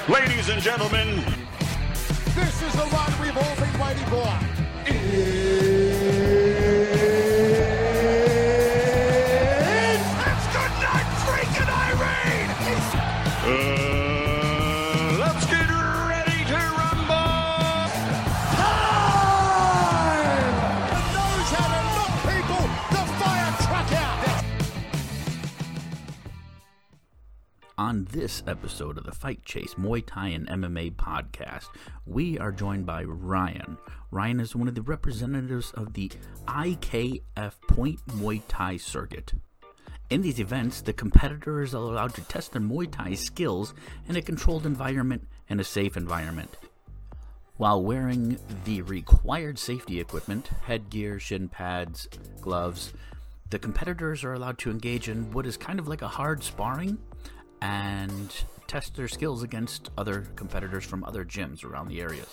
Ladies and gentlemen, this is the one we've all been waiting for. it's good night, freaking Irene! Let's get ready to rumble! Time! And knows how to knock people the fire truck out. On this episode of the Fight Chase Muay Thai and MMA podcast, we are joined by Ryan. Ryan is one of the representatives of the IKF Point Muay Thai circuit. In these events, the competitors are allowed to test their Muay Thai skills in a controlled environment and a safe environment. While wearing the required safety equipment, headgear, shin pads, gloves, the competitors are allowed to engage in what is kind of like a hard sparring and test their skills against other competitors from other gyms around the areas.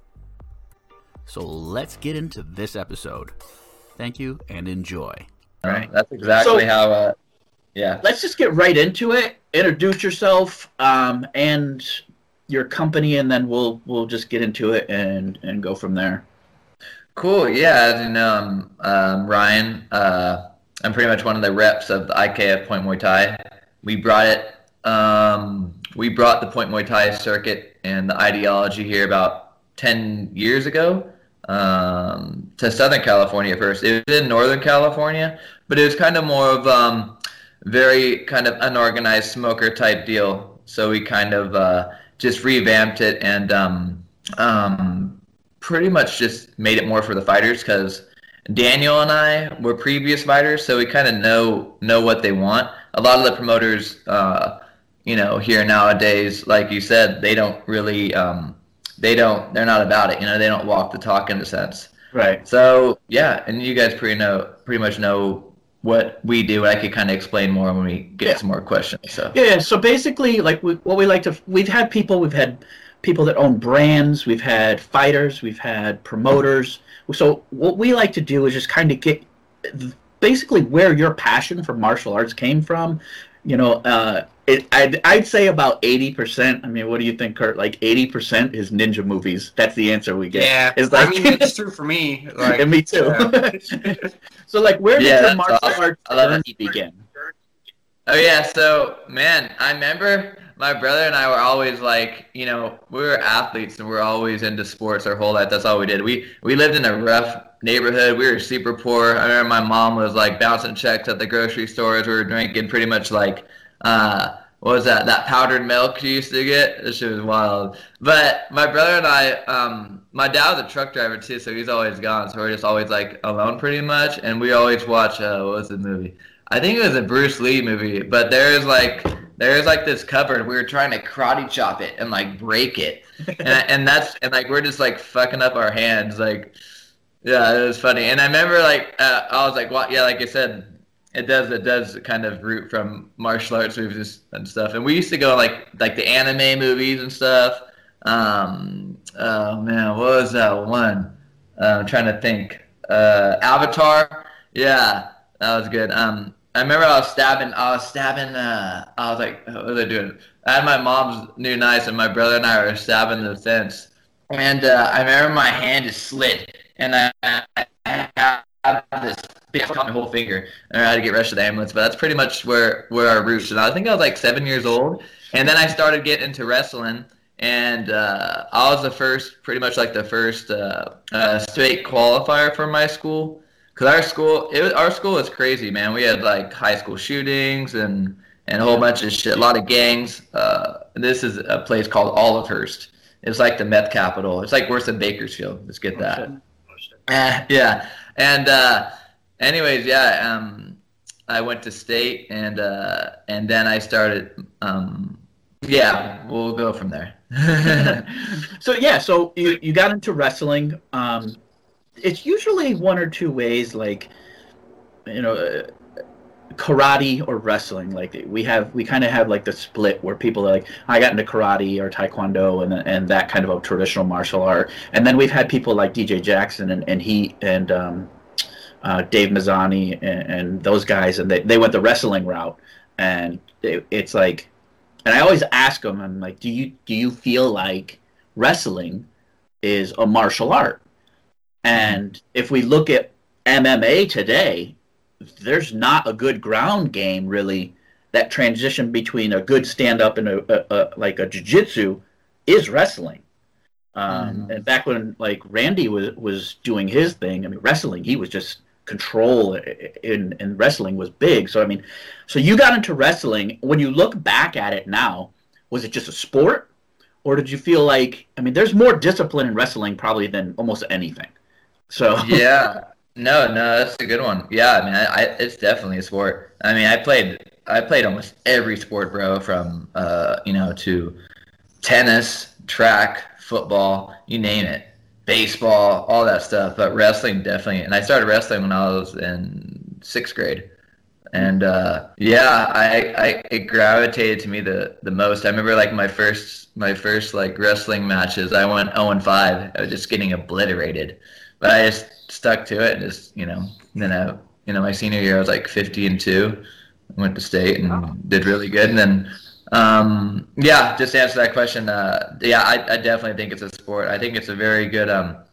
So let's get into this episode. Thank you and enjoy. All right, that's exactly how. Yeah. Let's just get right into it. Introduce yourself and your company, and then we'll just get into it and go from there. Cool. Yeah, as you know, I'm Ryan. I'm pretty much one of the reps of the IKF Point Muay Thai. We brought it. We brought the Point Muay Thai circuit and the ideology here about 10 years ago to Southern California first. It was in Northern California, but it was kind of more of very kind of unorganized smoker type deal. So we kind of just revamped it and pretty much just made it more for the fighters because Daniel and I were previous fighters, so we kind of know what they want. A lot of the promoters, here nowadays, like you said, they don't really, they're not about it. They don't walk the talk in a sense. Right. So yeah, and you guys pretty much know what we do. I could kind of explain more when we get some more questions. So yeah. So basically, we've had people that own brands, we've had fighters, we've had promoters. So what we like to do is just kind of get basically where your passion for martial arts came from. I'd say about 80%. I mean, what do you think, Kurt? Like 80% is ninja movies. That's the answer we get. Yeah, it's true for me. And me too. Yeah. So, where did your martial arts journey begin? Oh yeah, so man, I remember my brother and I were always we were athletes and we were always into sports our whole life. That's all we did. We lived in a rough neighborhood. We were super poor. I remember my mom was bouncing checks at the grocery stores. We were drinking pretty much what was that powdered milk you used to get? This shit was wild. But my brother and I, my dad was a truck driver too, so he's always gone. So we're just always alone pretty much. And we always watch, what was the movie? I think it was a Bruce Lee movie, but there's this cupboard. We were trying to karate chop it and break it. and we're just fucking up our hands. Yeah, it was funny. And I remember I was what? Yeah, like I said, it does kind of root from martial arts movies and stuff. And we used to go the anime movies and stuff. Oh man, what was that one? I'm trying to think. Avatar. Yeah, that was good. I remember I was stabbing. I was like, what was I doing? I had my mom's new knife, and my brother and I were stabbing the fence. And I remember my hand just slid, and I had this big cut my whole finger, and I had to get rushed to the ambulance. But that's pretty much where our roots. And I think I was 7 years old, and then I started getting into wrestling. And I was pretty much the first state qualifier for my school. Because our school was crazy, man. We had high school shootings and a whole bunch of shit, a lot of gangs. This is a place called Olivehurst. It's the meth capital. It's worse than Bakersfield. Let's get that. Yeah. And anyways, yeah. I went to state and then I started. Yeah, we'll go from there. So you got into wrestling. It's usually one or two ways, karate or wrestling. We kind of have the split where people are I got into karate or taekwondo and that kind of a traditional martial art. And then we've had people like DJ Jackson and he and Dave Mazzani and those guys, and they went the wrestling route. And it's and I always ask them, I'm like, do you feel like wrestling is a martial art? And if we look at MMA today, there's not a good ground game really. That transition between a good stand-up and a like a jiu-jitsu is wrestling. And back when like Randy was doing his thing, I mean, wrestling, he was just control in wrestling was big. So I mean, so you got into wrestling. When you look back at it now, was it just a sport, or did you feel like, I mean, there's more discipline in wrestling probably than almost anything. So Yeah. No, that's a good one. Yeah, I mean, it's definitely a sport. I mean, I played almost every sport, bro, from to tennis, track, football, you name it, baseball, all that stuff. But wrestling definitely, and I started wrestling when I was in 6th grade, and it gravitated to me the most. I remember like my first like wrestling matches, I went 0-5. I was just getting obliterated, but I just stuck to it and just then my senior year I was like 50-2. Went to state and did really good, and then just to answer that question, I definitely think it's a sport. I think it's a very good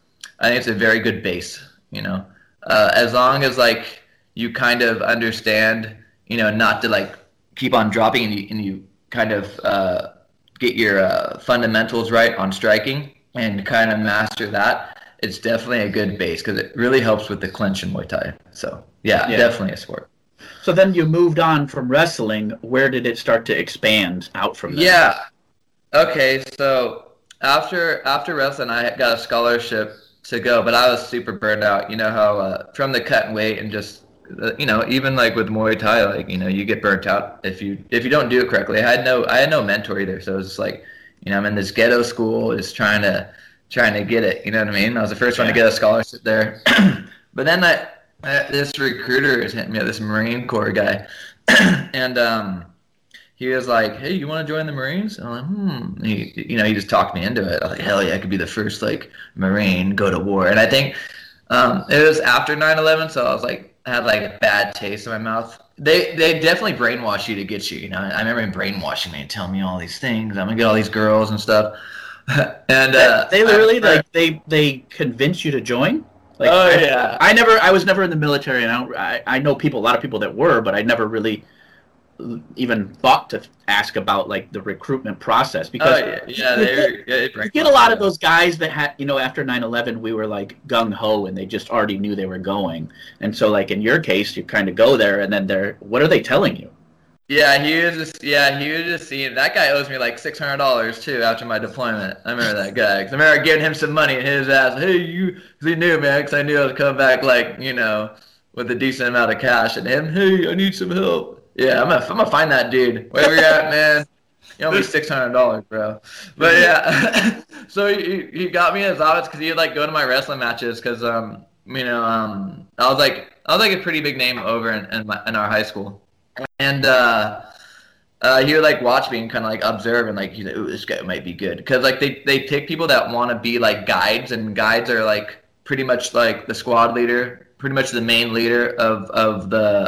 base, as long as like you kind of understand, not to like keep on dropping, and you kind of get your fundamentals right on striking and kind of master that. It's definitely a good base because it really helps with the clinch in Muay Thai. So yeah, definitely a sport. So then you moved on from wrestling. Where did it start to expand out from there? Yeah. Okay, so after wrestling, I got a scholarship to go, but I was super burned out. You know how from the cut and weight and just even like with Muay Thai, like you get burnt out if you don't do it correctly. I had no mentor either, so it was just like I'm in this ghetto school, just trying to get it. You know what I mean? I was the first one to get a scholarship there, but then this recruiter is hitting me up, this Marine Corps guy, and he was like, "Hey, you want to join the Marines?" And I'm like, he just talked me into it. I was like, "Hell yeah, I could be the first like Marine go to war." And I think it was after 9/11, so I was like, I had like a bad taste in my mouth. They definitely brainwash you to get you. I remember him brainwashing me and telling me all these things. I'm gonna get all these girls and stuff. And they literally they convince you to join. Like, yeah. I was never in the military, and I know a lot of people that were, but I never really even thought to ask about like the recruitment process, because you get a lot of those guys that had, after 9/11 we were like gung ho and they just already knew they were going, and so like in your case you kind of go there and then what are they telling you? Yeah, he was just seeing, that guy owes me like $600 too after my deployment. I remember that guy. 'Cause I remember giving him some money in his ass. Hey, cause he knew, man, because I knew I was coming back like, with a decent amount of cash. And him, hey, I need some help. Yeah, I'm gonna find that dude. Wherever you're at, man. You owe me $600, bro. But yeah, so he got me in his office because he'd like go to my wrestling matches because I was like a pretty big name over in our high school. And he would like watch me and kind of like observe, and like he's like, "Ooh, this guy might be good," because like they pick people that want to be like guides, and guides are like pretty much like the squad leader, pretty much the main leader of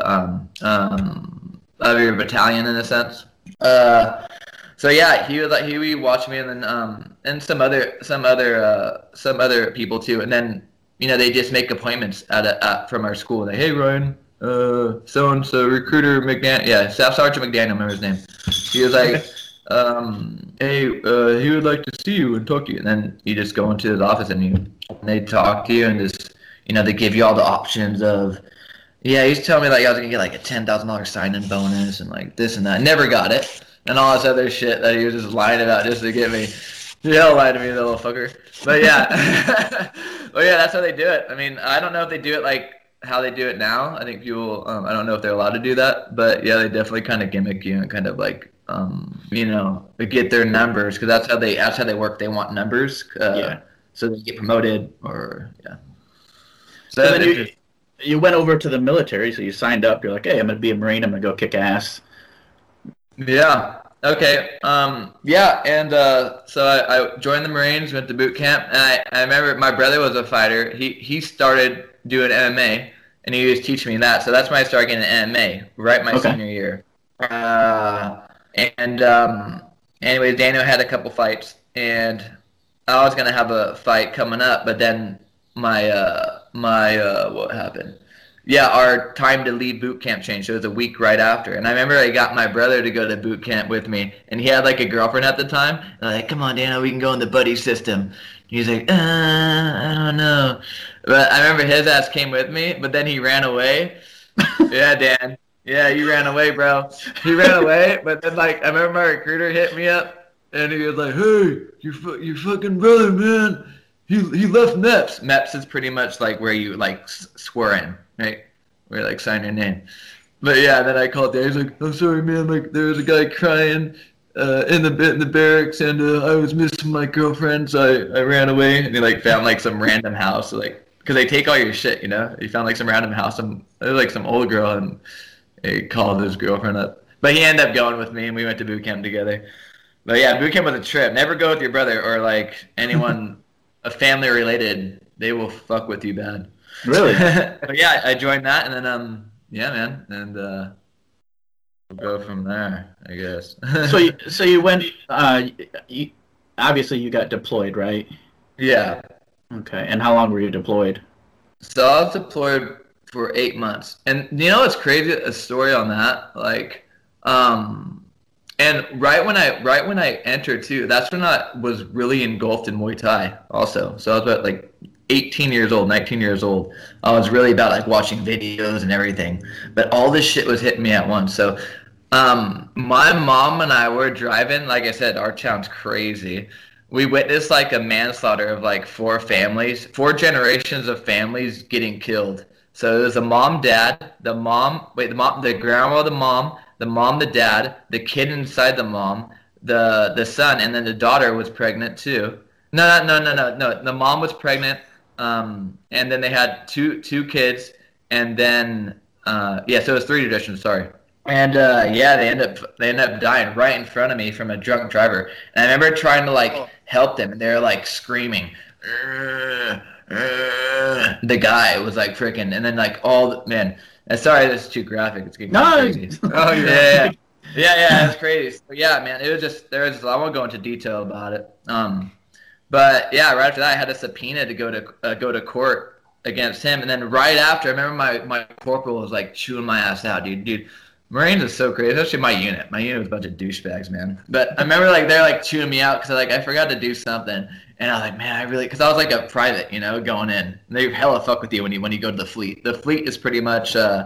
your battalion in a sense. So yeah, he would watch me, and then and some other people too, and then they just make appointments from our school. Like, hey Ryan. So-and-so recruiter McDaniel, Staff Sergeant McDaniel, I remember his name. He was like, hey, he would like to see you and talk to you. And then you just go into his office and they talk to you, and just, they give you all the options of, he's telling me like I was going to get like a $10,000 sign-in bonus and like this and that. I never got it. And all this other shit that he was just lying about just to get me. He'll lie to me, the little fucker. But yeah. That's how they do it. I mean, I don't know if they do it like how they do it now. I think people, I don't know if they're allowed to do that, but yeah, they definitely kind of gimmick you and kind of like, get their numbers, because that's how they work. They want numbers, so they get promoted or So then you went over to the military, so you signed up. You're like, hey, I'm gonna be a Marine. I'm gonna go kick ass. Yeah. Okay. And so I joined the Marines, went to boot camp, and I remember my brother was a fighter. He started doing MMA, and he was teaching me that. So that's when I started getting MMA, right my senior year. And anyways, Daniel had a couple fights, and I was gonna have a fight coming up, but then what happened? Yeah, our time to leave boot camp changed. It was a week right after, and I remember I got my brother to go to boot camp with me, and he had like a girlfriend at the time. And I'm like, "Come on, Daniel, we can go in the buddy system." He's like, I don't know. But I remember his ass came with me, but then he ran away. Yeah, Dan. Yeah, you ran away, bro. He ran away, but then like I remember my recruiter hit me up, and he was like, "Hey, your fucking brother, man. He left MEPS. MEPS is pretty much like where you like swear in, right? Where you like sign your name." But yeah, then I called Dan. He's like, "I'm sorry, man. Like there was a guy crying in the barracks, and I was missing my girlfriend, so I ran away." And he like found like some random house, like because they take all your shit, you know. He found like some random house, it was like some old girl, and he called his girlfriend up. But he ended up going with me, and we went to boot camp together. But yeah, boot camp was a trip. Never go with your brother or like anyone, a family related. They will fuck with you bad. Really? But yeah, I joined that, and then yeah, man, and we'll go from there, I guess. So you went. Obviously, you got deployed, right? Yeah. Okay. And how long were you deployed? So I was deployed for 8 months, and you know what's crazy? A story on that, like, and right when I entered too, that's when I was really engulfed in Muay Thai also. So I was about like 18 years old, 19 years old. I was really about like watching videos and everything, but all this shit was hitting me at once. So my mom and I were driving. Like I said, our town's crazy. We witnessed like a manslaughter of like 4 generations of families getting killed. So it was the mom, dad, the grandma, the mom, the dad, the kid inside the mom, the son, and then the daughter was pregnant too. No. The mom was pregnant, and then they had two kids, and then so it was 3 traditions. Sorry. And they end up dying right in front of me from a drunk driver. And I remember trying to like help them, and they were like screaming. The guy was like freaking, and then like man. Sorry, this is too graphic. It's getting crazy. Oh yeah, it's crazy. So, yeah, man, it was just I won't go into detail about it. But yeah, right after that, I had a subpoena to go to court against him, and then right after, I remember my corporal was like chewing my ass out, dude. Marines is so crazy, especially my unit. My unit was a bunch of douchebags, man. But I remember like they're like chewing me out because I forgot to do something, and I was like, man, because I was like a private, you know, going in. And they hella fuck with you when you go to the fleet. The fleet is pretty much it's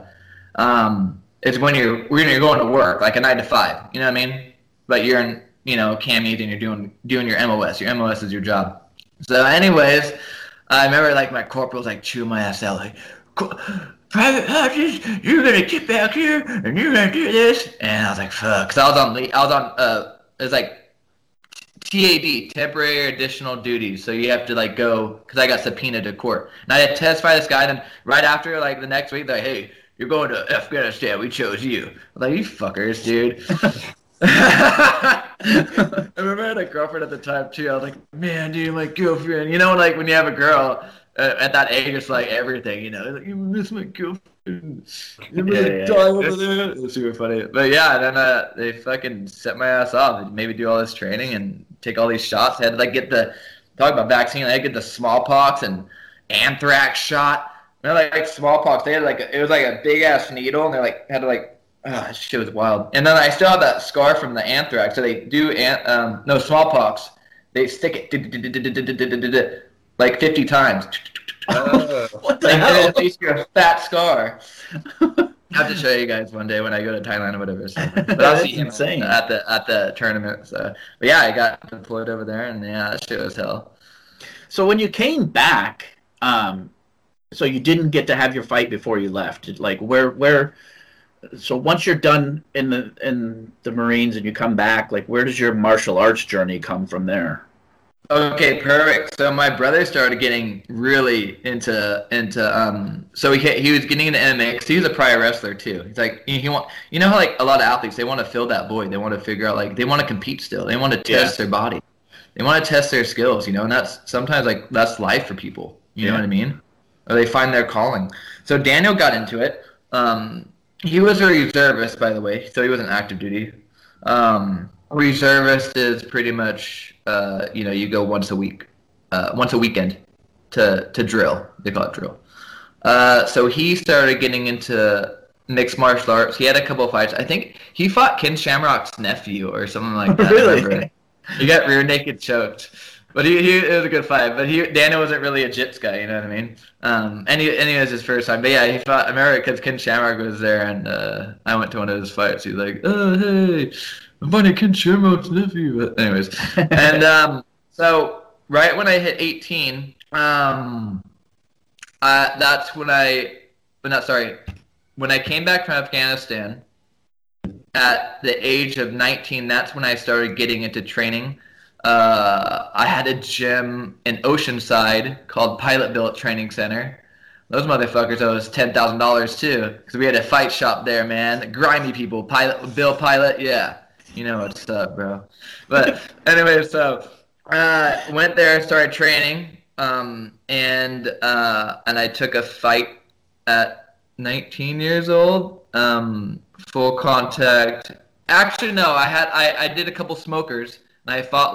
when you're going to work like a 9 to 5. You know what I mean? But you're in camis and you're doing your MOS. Your MOS is your job. So, anyways, I remember like my corporal was like chewing my ass out like. Private Hodges, you're gonna get back here and you're gonna do this, and I was like, fuck. Cause I was on it was like TAD, temporary additional duties. So you have to like go, cause I got subpoenaed to court, and I had to testify this guy. Then right after, like the next week, they're like, hey, you're going to Afghanistan. We chose you. I'm like, you fuckers, dude. I remember I had a girlfriend at the time too. I was like, man, dude, my girlfriend. You know, like when you have a girl. At that age, it's like everything, you know. Like, you miss my girlfriend. You miss time over there. It was super funny. But yeah, then they fucking set my ass off. They made me do all this training and take all these shots. I had to like talk about vaccine. I had to get the smallpox and anthrax shot. You know, like smallpox. They had it was like a big ass needle, and they like had to like. That shit was wild. And then I still have that scar from the anthrax. So they do smallpox. They stick it. Like 50 times. What the hell? At least you're a fat scar. I have to show you guys one day when I go to Thailand or whatever. So. But I'll see him insane. at the tournament. So, but yeah, I got deployed over there, and yeah, that shit was hell. So when you came back, so you didn't get to have your fight before you left. Like where? So once you're done in the Marines and you come back, like where does your martial arts journey come from there? Okay, perfect. So my brother started getting really into so he was getting into MMA because he was a prior wrestler too. He's like you know how like a lot of athletes, they want to fill that void. They want to figure out like they want to compete still. They want to test their body. They want to test their skills, you know, and that's sometimes like that's life for people. You know what I mean? Or they find their calling. So Daniel got into it. He was a reservist, by the way, so he wasn't active duty. Reservist is pretty much, you go once a weekend to drill. They call it drill. So he started getting into mixed martial arts. He had a couple of fights. I think he fought Ken Shamrock's nephew or something like that. Really? He got rear naked choked. But it was a good fight. But Dana wasn't really a jits guy, you know what I mean? And he was his first time. But yeah, he fought America because Ken Shamrock was there, and I went to one of his fights. He was like, "Oh, hey, I'm fighting Ken Shamrock's nephew." But anyways, and so right when I hit 18, that's when when I came back from Afghanistan at the age of 19, that's when I started getting into training. I had a gym in Oceanside called Pilot Billet Training Center. Those motherfuckers owe us $10,000 too, because we had a fight shop there, man. The grimy people, Bill Pilot, yeah. You know what's up, bro. But anyway, so went there, started training, and I took a fight at 19 years old, full contact. Actually, no, I did a couple smokers. And I fought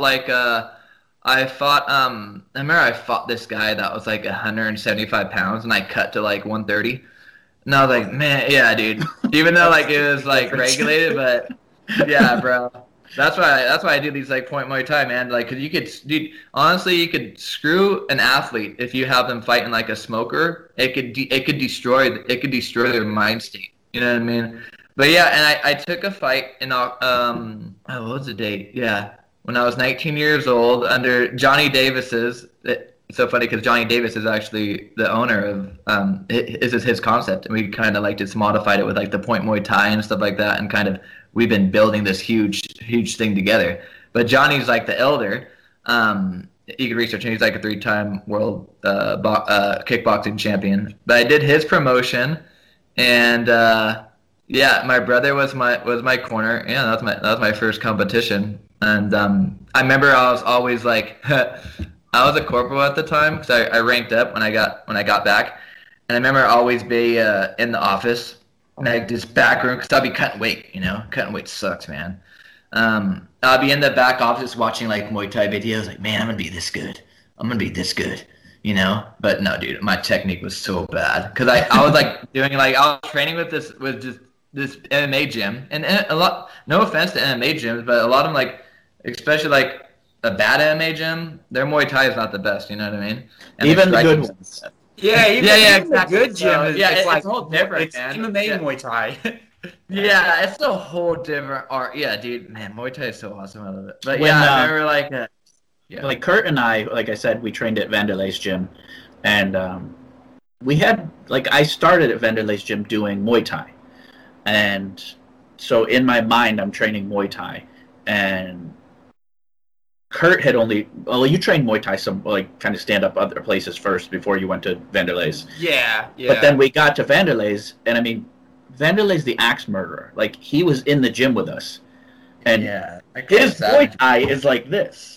I remember I fought this guy that was like 175 pounds, and I cut to like 130. And I was like, man, yeah, dude. Even though like it was like regulated, but yeah, bro. That's why I do these like point Muay Thai, man. Like, 'cause honestly, you could screw an athlete if you have them fighting like a smoker. It could destroy their mind state. You know what I mean? But yeah, and I took a fight in what was the date? Yeah. When I was 19 years old, under Johnny Davis's. It's so funny because Johnny Davis is actually the owner of. This is his concept, and we kind of like just modified it with like the point Muay Thai and stuff like that, and kind of we've been building this huge thing together. But Johnny's like the elder. You can research him. He's like a 3-time world kickboxing champion. But I did his promotion, and yeah, my brother was my corner. Yeah, that was my first competition. And I remember I was always like, I was a corporal at the time because I ranked up when I got back, and I remember always be in the office, like this back room, because I'd be cutting weight. You know, cutting weight sucks, man. I'd be in the back office watching like Muay Thai videos, like, man, I'm gonna be this good, you know. But no, dude, my technique was so bad because I was like doing like I was training with this MMA gym, and a lot. No offense to MMA gyms, but a lot of them like. Especially like a bad MMA gym, their Muay Thai is not the best. You know what I mean? And even the good ones. Yeah, exactly. The good gym is it's like a whole different. It's MMA Muay Thai. Yeah, it's a whole different art. Yeah, dude, man, Muay Thai is so awesome. I love it. But When, I remember like, like Kurt and I, like I said, we trained at Vanderlei's gym, and we had I started at Vanderlei's gym doing Muay Thai, and so in my mind I'm training Muay Thai, and Kurt had you trained Muay Thai some kind of stand up other places first before you went to Vanderlei's. Yeah. But then we got to Vanderlei's, and I mean, Vanderlei's the axe murderer. Like, he was in the gym with us, and his Muay Thai is like this.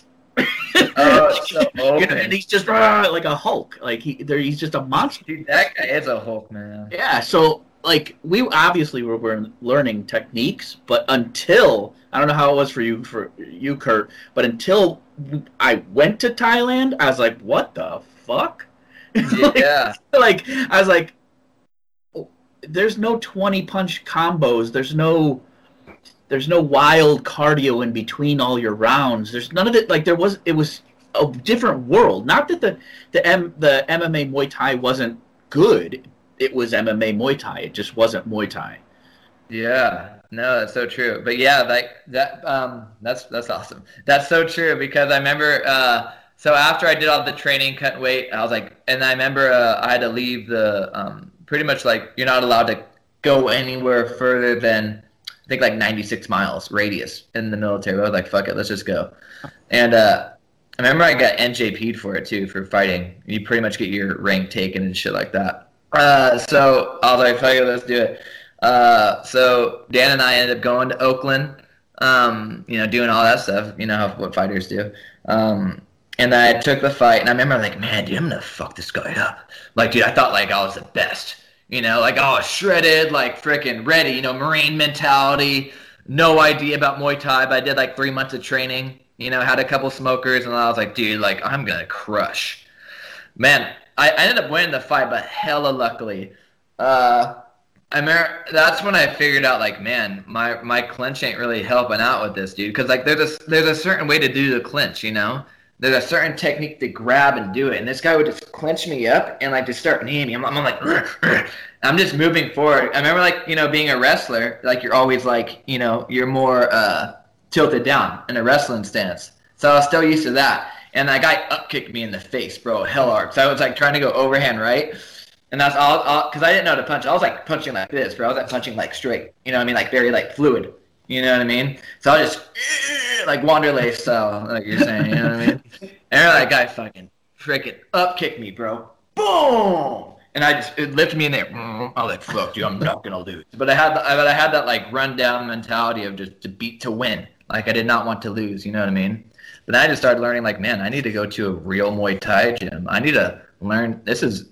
So and he's just like a Hulk. Like he's just a monster. Dude, that guy is a Hulk, man. Yeah. So like we obviously were learning techniques, but until I don't know how it was for you, Kurt, but until I went to Thailand, I was like, what the fuck? Yeah. like I was like, there's no 20 punch combos. There's no wild cardio in between all your rounds. There's none of it. Like it was a different world. Not that the MMA Muay Thai wasn't good. It was MMA Muay Thai. It just wasn't Muay Thai. Yeah, no, that's so true. But yeah, that's awesome. That's so true because I remember. So after I did all the training, cutting weight, I was like, and I remember I had to leave the pretty much like you're not allowed to go anywhere further than I think like 96 miles radius in the military. I was like, fuck it, let's just go. And I remember I got NJP'd for it too, for fighting. You pretty much get your rank taken and shit like that. So I was like, fuck it, let's do it. So Dan and I ended up going to Oakland, doing all that stuff, what fighters do. And I took the fight, and I remember like, man, dude, I'm gonna fuck this guy up. Like, dude, I thought like I was the best. Like I was shredded, like freaking ready, Marine mentality, no idea about Muay Thai, but I did like 3 months of training. Had a couple smokers, and I was like, dude, like I'm gonna crush. Man, I ended up winning the fight, but hella luckily. That's when I figured out, like, man, my clinch ain't really helping out with this, dude. Because, like, there's a certain way to do the clinch, There's a certain technique to grab and do it. And this guy would just clinch me up and, like, just start kneeing me. I'm like, I'm just moving forward. I remember, like, being a wrestler, like, you're always, like, you're more tilted down in a wrestling stance. So I was still used to that. And that guy up-kicked me in the face, bro, hell hard. So I was, like, trying to go overhand right. And that's all, because I didn't know how to punch. I was, like, punching like this, bro. I was, like, punching, like, straight. You know what I mean? Like, very, like, fluid. You know what I mean? So I just, like, Wanderlei style, like you're saying. You know what I mean? And that guy fucking freaking up-kicked me, bro. Boom! And it lifted me in there. I was like, fuck, dude, I'm not going to lose. But I had that, like, run-down mentality of just to win. Like, I did not want to lose, you know what I mean? But then I just started learning, like, man, I need to go to a real Muay Thai gym. I need to learn. This ain't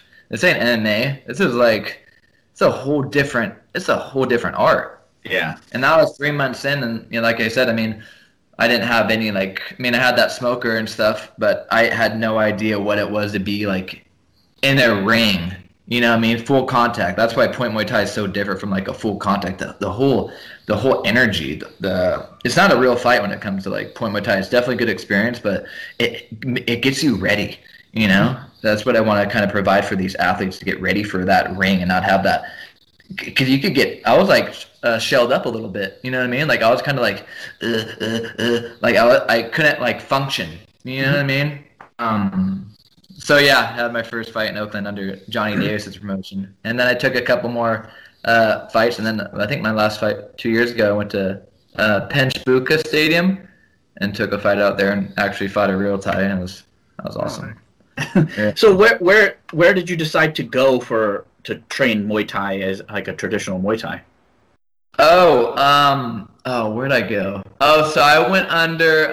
MMA. This is like, it's a whole different art. Yeah. And that was 3 months in, and like I said, I mean, I didn't have any, like, I mean, I had that smoker and stuff, but I had no idea what it was to be, like, in a ring. You know what I mean? Full contact. That's why Point Muay Thai is so different from, like, a full contact. The whole energy. It's not a real fight when it comes to, like, Point Muay Thai. It's definitely a good experience, but it gets you ready, That's what I want to kind of provide for these athletes, to get ready for that ring and not have that. Because I was, like, shelled up a little bit, you know what I mean? Like, I was kind of like, like I couldn't, like, function, you know what I mean? So yeah, I had my first fight in Oakland under Johnny Davis's promotion, and then I took a couple more fights, and then I think my last fight 2 years ago, I went to Penchbuka Stadium and took a fight out there and actually fought a real Thai, and that was awesome. Yeah. So where did you decide to go to train Muay Thai as, like, a traditional Muay Thai? Where'd I go? So I went under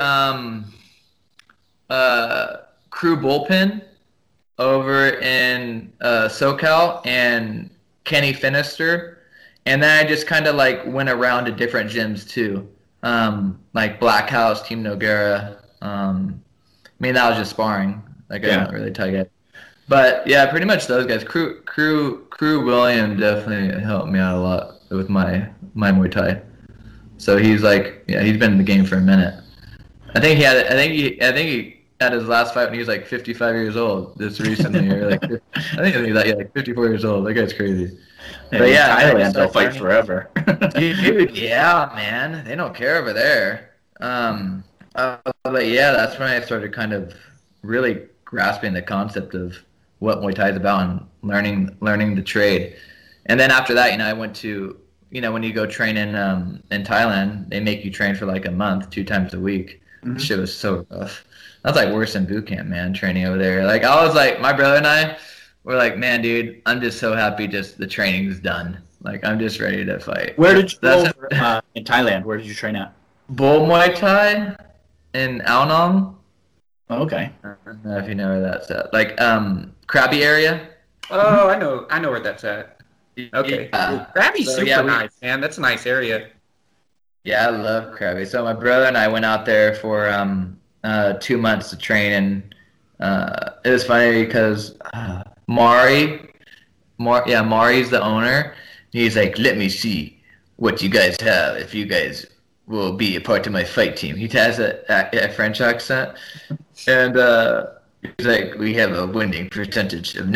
Crew Bullpen over in SoCal, and Kenny Finister, and then I just kind of, like, went around to different gyms too, like Black House, Team Noguera. I mean, that was just sparring. Like, I don't really tell you. But yeah, pretty much those guys. Crew William definitely helped me out a lot with my Muay Thai. So he's like, he's been in the game for a minute. I think he had his last fight when he was like 55 years old. This recently, or like, I think he's like 54 years old. That guy's crazy. But yeah, Thailand, they'll fight forever. Dude, yeah, man, they don't care over there. But yeah, that's when I started kind of really grasping the concept of what Muay Thai is about and learning the trade. And then after that, I went to, when you go train in Thailand, they make you train for like a month, 2 times a week. Mm-hmm. Shit was so rough. That's like worse than boot camp, man, training over there. Like, I was like, my brother and I were like, man, dude, I'm just so happy just the training's done. Like, I'm just ready to fight. Where did you go in Thailand? Where did you train at? Bull Muay Thai in Ao Nong. Oh, okay. I don't know if you know where that's at. Like, Krabi area. Oh, I know where that's at. Okay. Krabi's super nice, man. That's a nice area. Yeah, I love Krabi. So my brother and I went out there for 2 months to train, and it was funny because Mari's the owner. He's like, let me see what you guys have if you guys will be a part of my fight team. He has a French accent, and he's like, we have a winning percentage of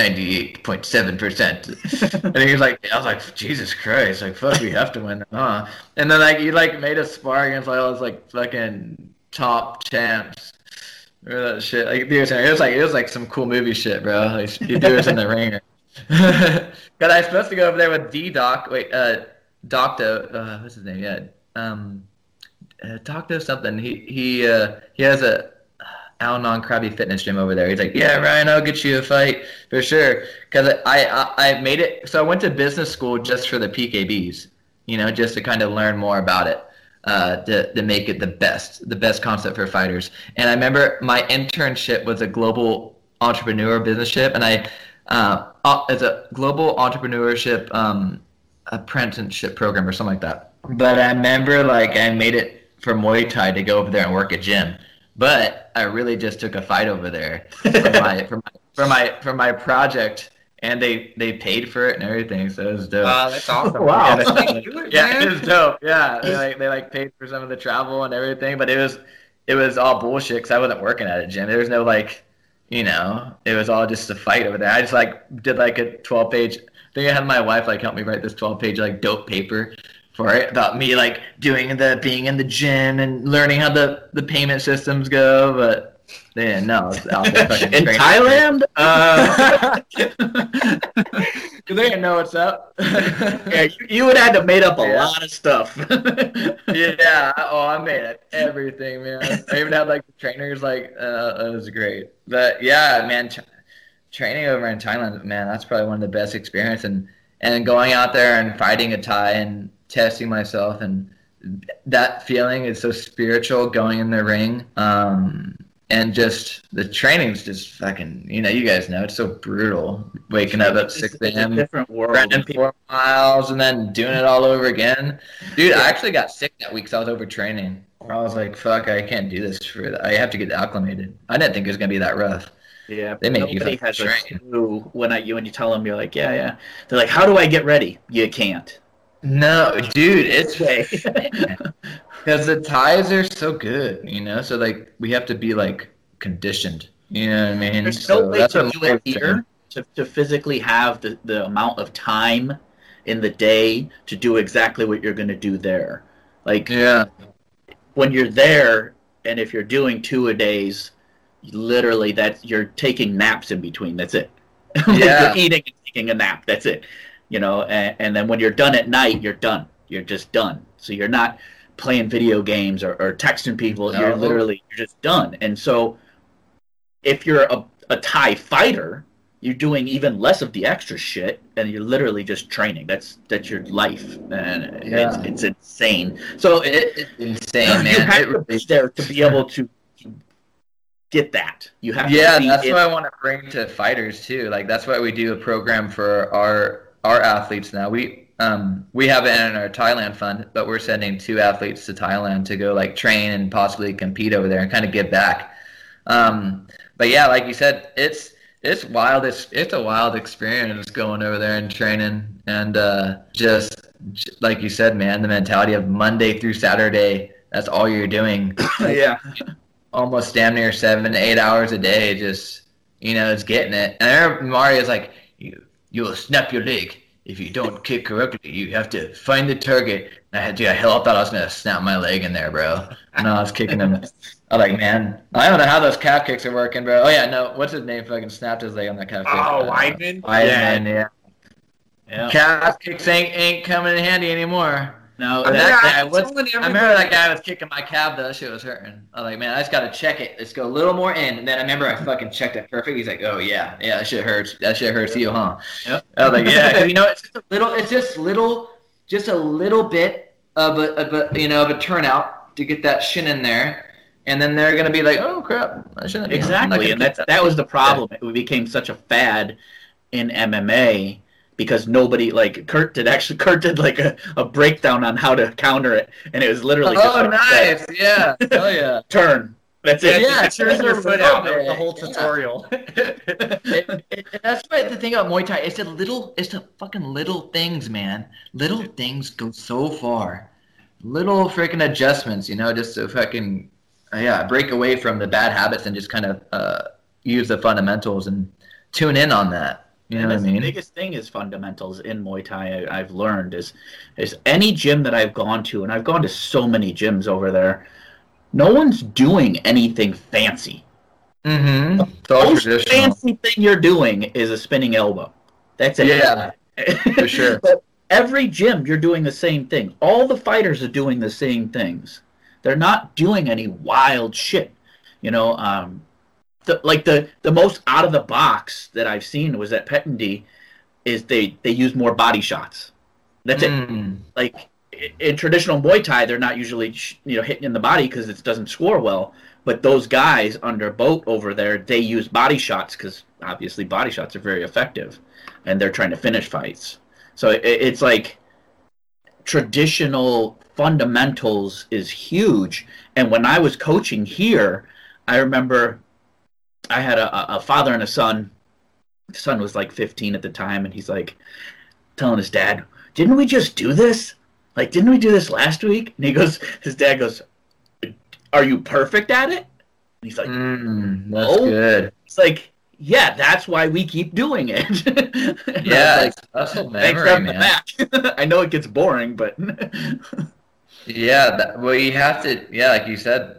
98.7%. And he was like, I was like, Jesus Christ, like, fuck, we have to win, huh? And then, like, he, like, made us spar against, like, all those, like, fucking top champs. Remember that shit? Like, it was like some cool movie shit, bro. Like, he threw us in the ringer. But I was supposed to go over there with D-Doc. Wait, Docto, what's his name? Yeah, Docto something. He has a Ao Nong Krabi fitness gym over there. He's like, yeah, Ryan, I'll get you a fight for sure. Because I made it. So I went to business school just for the PKBs, just to kind of learn more about it, to make it the best concept for fighters. And I remember my internship was a global entrepreneur businessship, and it's a global entrepreneurship apprenticeship program or something like that. But I remember like I made it for Muay Thai to go over there and work at gym. But I really just took a fight over there for my project, and they paid for it and everything, so it was dope. That's awesome. Wow. Yeah, it was dope. Yeah, they paid for some of the travel and everything, but it was all bullshit because I wasn't working at a gym. There was no like, it was all just a fight over there. I just like did like a 12-page. I think I had my wife like help me write this 12-page like dope paper for it about me like being in the gym and learning how the payment systems go, but. Yeah, no, it's out there fucking in training. Thailand. They didn't know what's up. Yeah, you would have to made up a lot of stuff. Yeah, I made up everything, man. I even had like the trainers, like it was great. But yeah, man, training over in Thailand, man, that's probably one of the best experiences. And going out there and fighting a Thai and testing myself, and that feeling is so spiritual. Going in the ring. And just the training's just fucking, you guys know, it's so brutal. Waking up at 6 a.m., different world, running 4 miles, and then doing it all over again. Dude, I actually got sick that week because I was overtraining. I was like, fuck, I can't do this I have to get acclimated. I didn't think it was going to be that rough. Yeah, they make nobody you has train. a clue when you tell them, you're like, yeah. They're like, how do I get ready? You can't. No, dude, it's because the Thais are so good, so like we have to be like conditioned, you know what I mean? There's no way to do it here to physically have the amount of time in the day to do exactly what you're going to do there. Like, when you're there, and if you're doing 2-a-days, literally you're taking naps in between. That's it. You're eating and taking a nap. That's it. And then when you're done at night, you're done. You're just done. So you're not playing video games or texting people. No. You're just done. And so if you're a Thai fighter, you're doing even less of the extra shit, and you're literally just training. That's your life, and it's insane. So it's insane, man. You have to be there to be able to get that. You have. Yeah, that's what I want to bring to fighters too. Like that's why we do a program for our athletes now. We have it in our Thailand fund, but we're sending 2 athletes to Thailand to go like train and possibly compete over there and kind of give back. But yeah, like you said, it's wild. It's a wild experience going over there and training, and just like you said, man, the mentality of Monday through Saturday, that's all you're doing. Yeah. Almost damn near 7-8 hours a day, just it's getting it. And I remember Mario's like, you'll snap your leg if you don't kick correctly. You have to find the target. And I thought I was gonna snap my leg in there, bro. And I was kicking him. I was like, man, I don't know how those calf kicks are working, bro. Oh yeah, no, what's his name? Fucking snapped his leg on that calf kick. Oh, Weidman. Weidman, yeah. Calf kicks ain't coming in handy anymore. No, I remember that guy was kicking my calf though. That shit was hurting. I was like, man, I just gotta check it. Let's go a little more in. And then I remember I fucking checked it perfect. He's like, oh yeah, that shit hurts. That shit hurts you, huh? Yep. I was like, yeah, it's just a little bit of a turnout to get that shin in there. And then they're gonna be like, "Oh crap, I shouldn't." Exactly, and that was the problem. It became such a fad in MMA because nobody Kurt did like a breakdown on how to counter it, and it was literally nice, yeah, oh yeah, turn. That's it. Yeah, turn your foot out. That was the whole tutorial. That's right. The thing about Muay Thai, it's the fucking little things, man. Little things go so far. Little freaking adjustments, just to fucking. Break away from the bad habits and just kind of use the fundamentals and tune in on that. You know what I mean? The biggest thing is fundamentals in Muay Thai. I've learned is any gym that I've gone to, and I've gone to so many gyms over there, no one's doing anything fancy. Mm-hmm. The most fancy thing you're doing is a spinning elbow. That's it. Yeah, for sure. But every gym, you're doing the same thing. All the fighters are doing the same things. They're not doing any wild shit, The most out of the box that I've seen was at Pettendy, is they use more body shots. That's it. Like in traditional Muay Thai, they're not usually hitting in the body because it doesn't score well. But those guys under Boat over there, they use body shots because obviously body shots are very effective, and they're trying to finish fights. So it's like. traditional fundamentals is huge. And when I was coaching here, I remember I had a father and a son. The son was like 15 at the time, and he's like telling his dad, "Didn't we just do this? Like, didn't we do this last week?" And his dad goes, "Are you perfect at it?" And he's like, that's good. It's like, yeah, that's why we keep doing it. Yeah, like, muscle memory, man. I know it gets boring, but yeah, well, you have to. Yeah, like you said,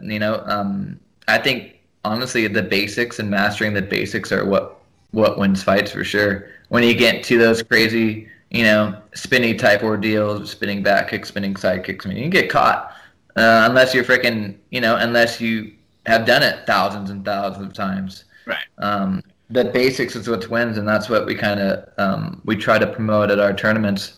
I think honestly, the basics and mastering the basics are what wins fights for sure. When you get to those crazy, spinny type ordeals, spinning back kicks, spinning side kicks, I mean, you get caught unless you're freaking, unless you have done it thousands and thousands of times. Right. The basics is what wins, and that's what we kind of we try to promote at our tournaments.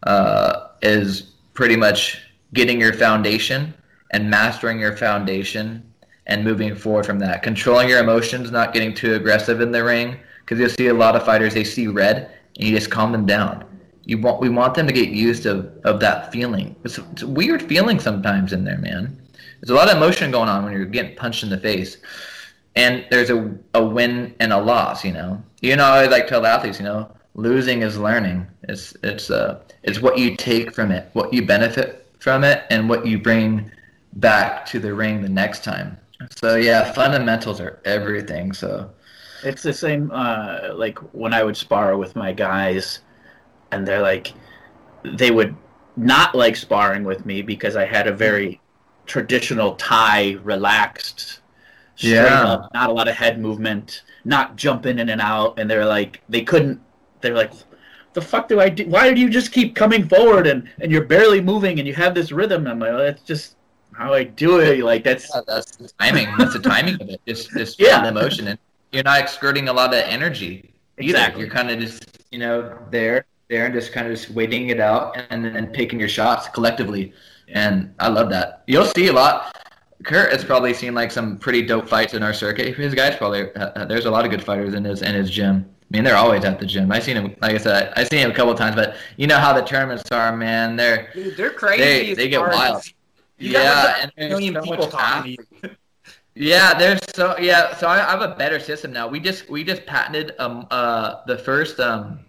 Is pretty much getting your foundation and mastering your foundation and moving forward from that. Controlling your emotions, not getting too aggressive in the ring, because you'll see a lot of fighters, they see red, and you just calm them down. We want them to get used of that feeling. It's a weird feeling sometimes in there, man. There's a lot of emotion going on when you're getting punched in the face. And there's a win and a loss, I always like to tell athletes, losing is learning. It's what you take from it, what you benefit from it, and what you bring back to the ring the next time. So yeah, fundamentals are everything. So it's the same like when I would spar with my guys, and they're like, they would not like sparring with me because I had a very traditional Thai, relaxed, straight up, not a lot of head movement, not jumping in and out, and they're like, they're like, the fuck do I do? Why do you just keep coming forward and you're barely moving and you have this rhythm? And I'm like, that's just how I do it. Like that's the timing. That's the timing of it. Just the emotion, and you're not exerting a lot of energy either. Exactly. You're kind of just there and just kind of just waiting it out and then picking your shots collectively. And I love that. You'll see a lot. Kurt has probably seen like some pretty dope fights in our circuit. His guys probably there's a lot of good fighters in his gym. I mean, they're always at the gym. I've seen him, like I said, I've seen him a couple of times, but you know how the tournaments are, man. They're crazy. They get wild. And there's million so people talking to you. Yeah, there's so So I have a better system now. We just patented the first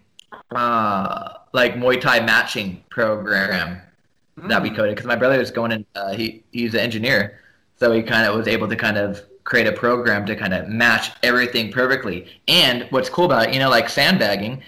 like Muay Thai matching program that we coded, because my brother is going in. He's an engineer, so he kind of was able to kind of create a program to kind of match everything perfectly. And what's cool about it, like sandbagging,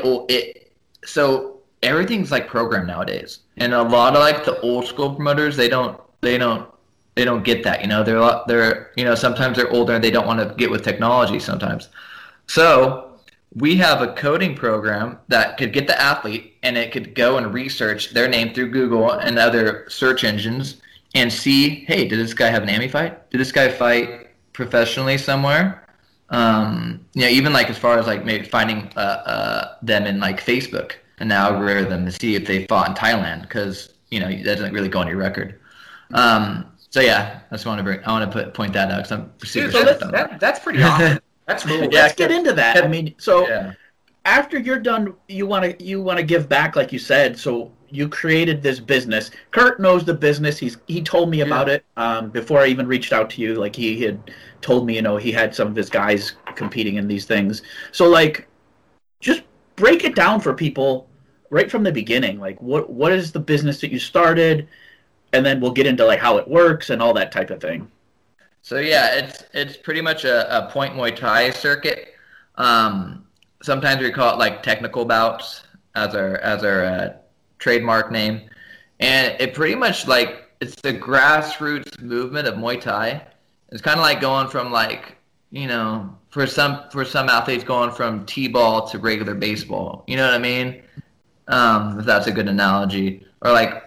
so everything's like programmed nowadays. And a lot of like the old school promoters, they don't get that. They're sometimes they're older and they don't want to get with technology sometimes. So we have a coding program that could get the athlete, and it could go and research their name through Google and other search engines and see, hey, did this guy have an AMI fight? Did this guy fight professionally somewhere? Even like as far as like maybe finding them in like Facebook, an algorithm to see if they fought in Thailand, because that doesn't really go on your record. So yeah, I want to point that out, because I'm super stoked on that. That's pretty awesome. That's cool. Yeah, let's get into that. I mean, so after you're done, you want to give back, like you said. So you created this business. Kurt knows the business. He told me about it before I even reached out to you. Like he had told me, he had some of his guys competing in these things. So like, just break it down for people right from the beginning. Like what is the business that you started, and then we'll get into like how it works and all that type of thing. So yeah, it's pretty much a point Muay Thai circuit. Sometimes we call it like technical bouts as our trademark name, and it pretty much like it's the grassroots movement of Muay Thai. It's kind of like going from like for some athletes going from t-ball to regular baseball. You know what I mean? If that's a good analogy, or like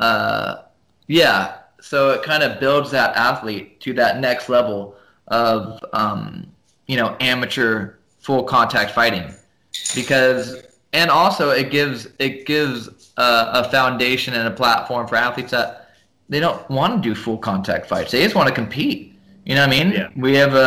So it kind of builds that athlete to that next level of amateur full contact fighting, and also it gives a foundation and a platform for athletes that they don't want to do full contact fights. They just want to compete. You know what I mean? Yeah. We have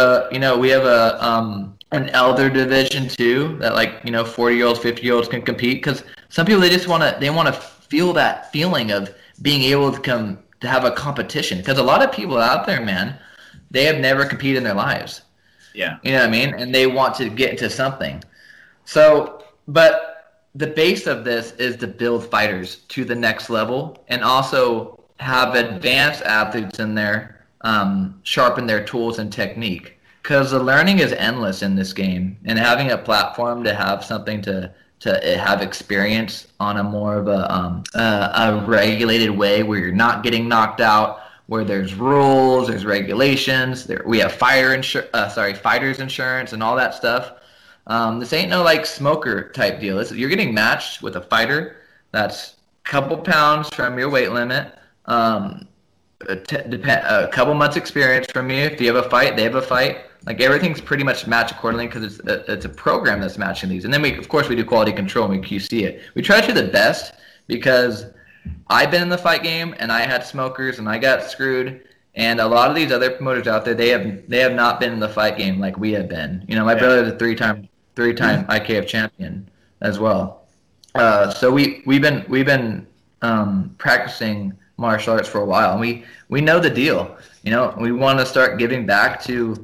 an elder division too that 40-year-olds, 50-year-olds can compete, because some people they want to feel that feeling of being able to have a competition. Because a lot of people out there, man, they have never competed in their lives. Yeah. You know what I mean? And they want to get into something. So, but the base of this is to build fighters to the next level and also have advanced athletes in there sharpen their tools and technique. Because the learning is endless in this game. And having a platform to have something to have experience on a more of a regulated way where you're not getting knocked out, where there's rules, there's regulations. We have fighters insurance and all that stuff. This ain't no like smoker type deal. You're getting matched with a fighter that's a couple pounds from your weight limit, a couple months experience from you. If you have a fight, they have a fight. Like everything's pretty much matched accordingly because it's a program that's matching these. And then we do quality control and we QC it. We try to do the best because I've been in the fight game and I had smokers and I got screwed. And a lot of these other promoters out there, they have not been in the fight game like we have been. You know, my brother's a three-time IKF champion as well. So we've been practicing martial arts for a while, and we know the deal. You know, we want to start giving back to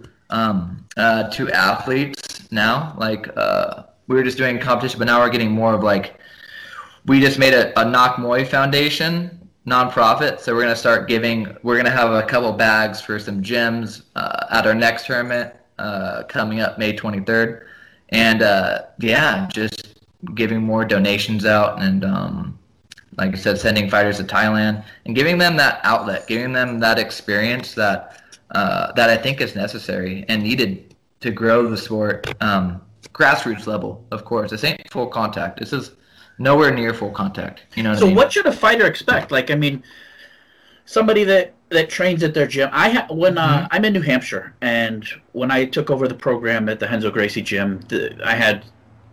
athletes now. Like we were just doing competition, but now we're getting more of like, we just made a Knock Muay Foundation nonprofit, so we're going to start we're going to have a couple bags for some gyms at our next tournament coming up May 23rd. And just giving more donations out and like I said, sending fighters to Thailand and giving them that outlet, giving them that experience that I think is necessary and needed to grow the sport. Grassroots level, of course. This ain't full contact. This is nowhere near full contact. You know what I mean? What should a fighter expect? Like, I mean, somebody that trains at their gym. I'm in New Hampshire, and when I took over the program at the Renzo Gracie gym, I had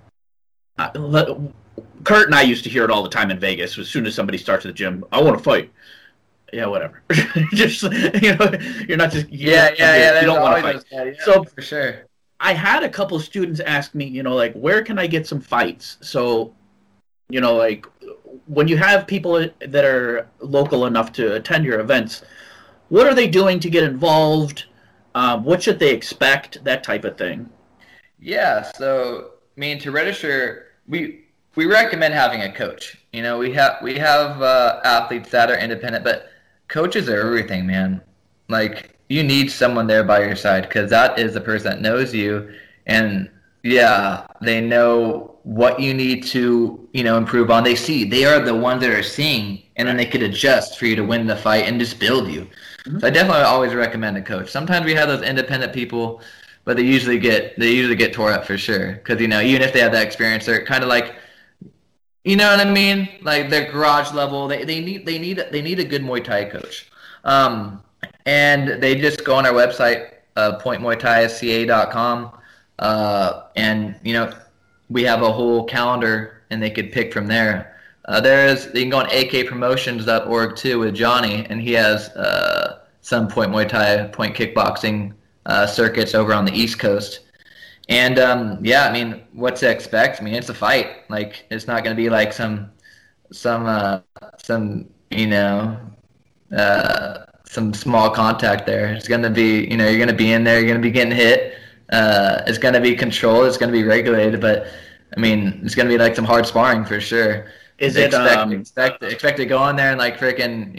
Kurt and I used to hear it all the time in Vegas. As soon as somebody starts at the gym, I want to fight. Yeah, whatever. Just you're not just you don't want to fight. So for sure, I had a couple of students ask me, like, where can I get some fights? So, like, when you have people that are local enough to attend your events, what are they doing to get involved? What should they expect? That type of thing. Yeah, so I mean, to register, we recommend having a coach. We have athletes that are independent, but coaches are everything, man. Like, you need someone there by your side because that is the person that knows you, and they know what you need to, improve on. They are the ones that are seeing, and then they could adjust for you to win the fight and just build you. Mm-hmm. So I definitely always recommend a coach. Sometimes we have those independent people, but they usually get tore up for sure. Because, even if they have that experience, they're kind of like, you know what I mean? Like, they're garage level. They need a good Muay Thai coach. And they just go on our website, pointmuaythaisca.com. And, we have a whole calendar, and they could pick from there. They can go on akpromotions.org too with Johnny, and he has some Point Muay Thai, Point Kickboxing circuits over on the East Coast. And I mean, what to expect? I mean, it's a fight. Like, it's not going to be like some small contact there. It's going to be, you're going to be in there, you're going to be getting hit. It's going to be controlled. It's going to be regulated, but I mean, it's going to be like some hard sparring for sure. Expect to go in there and like freaking,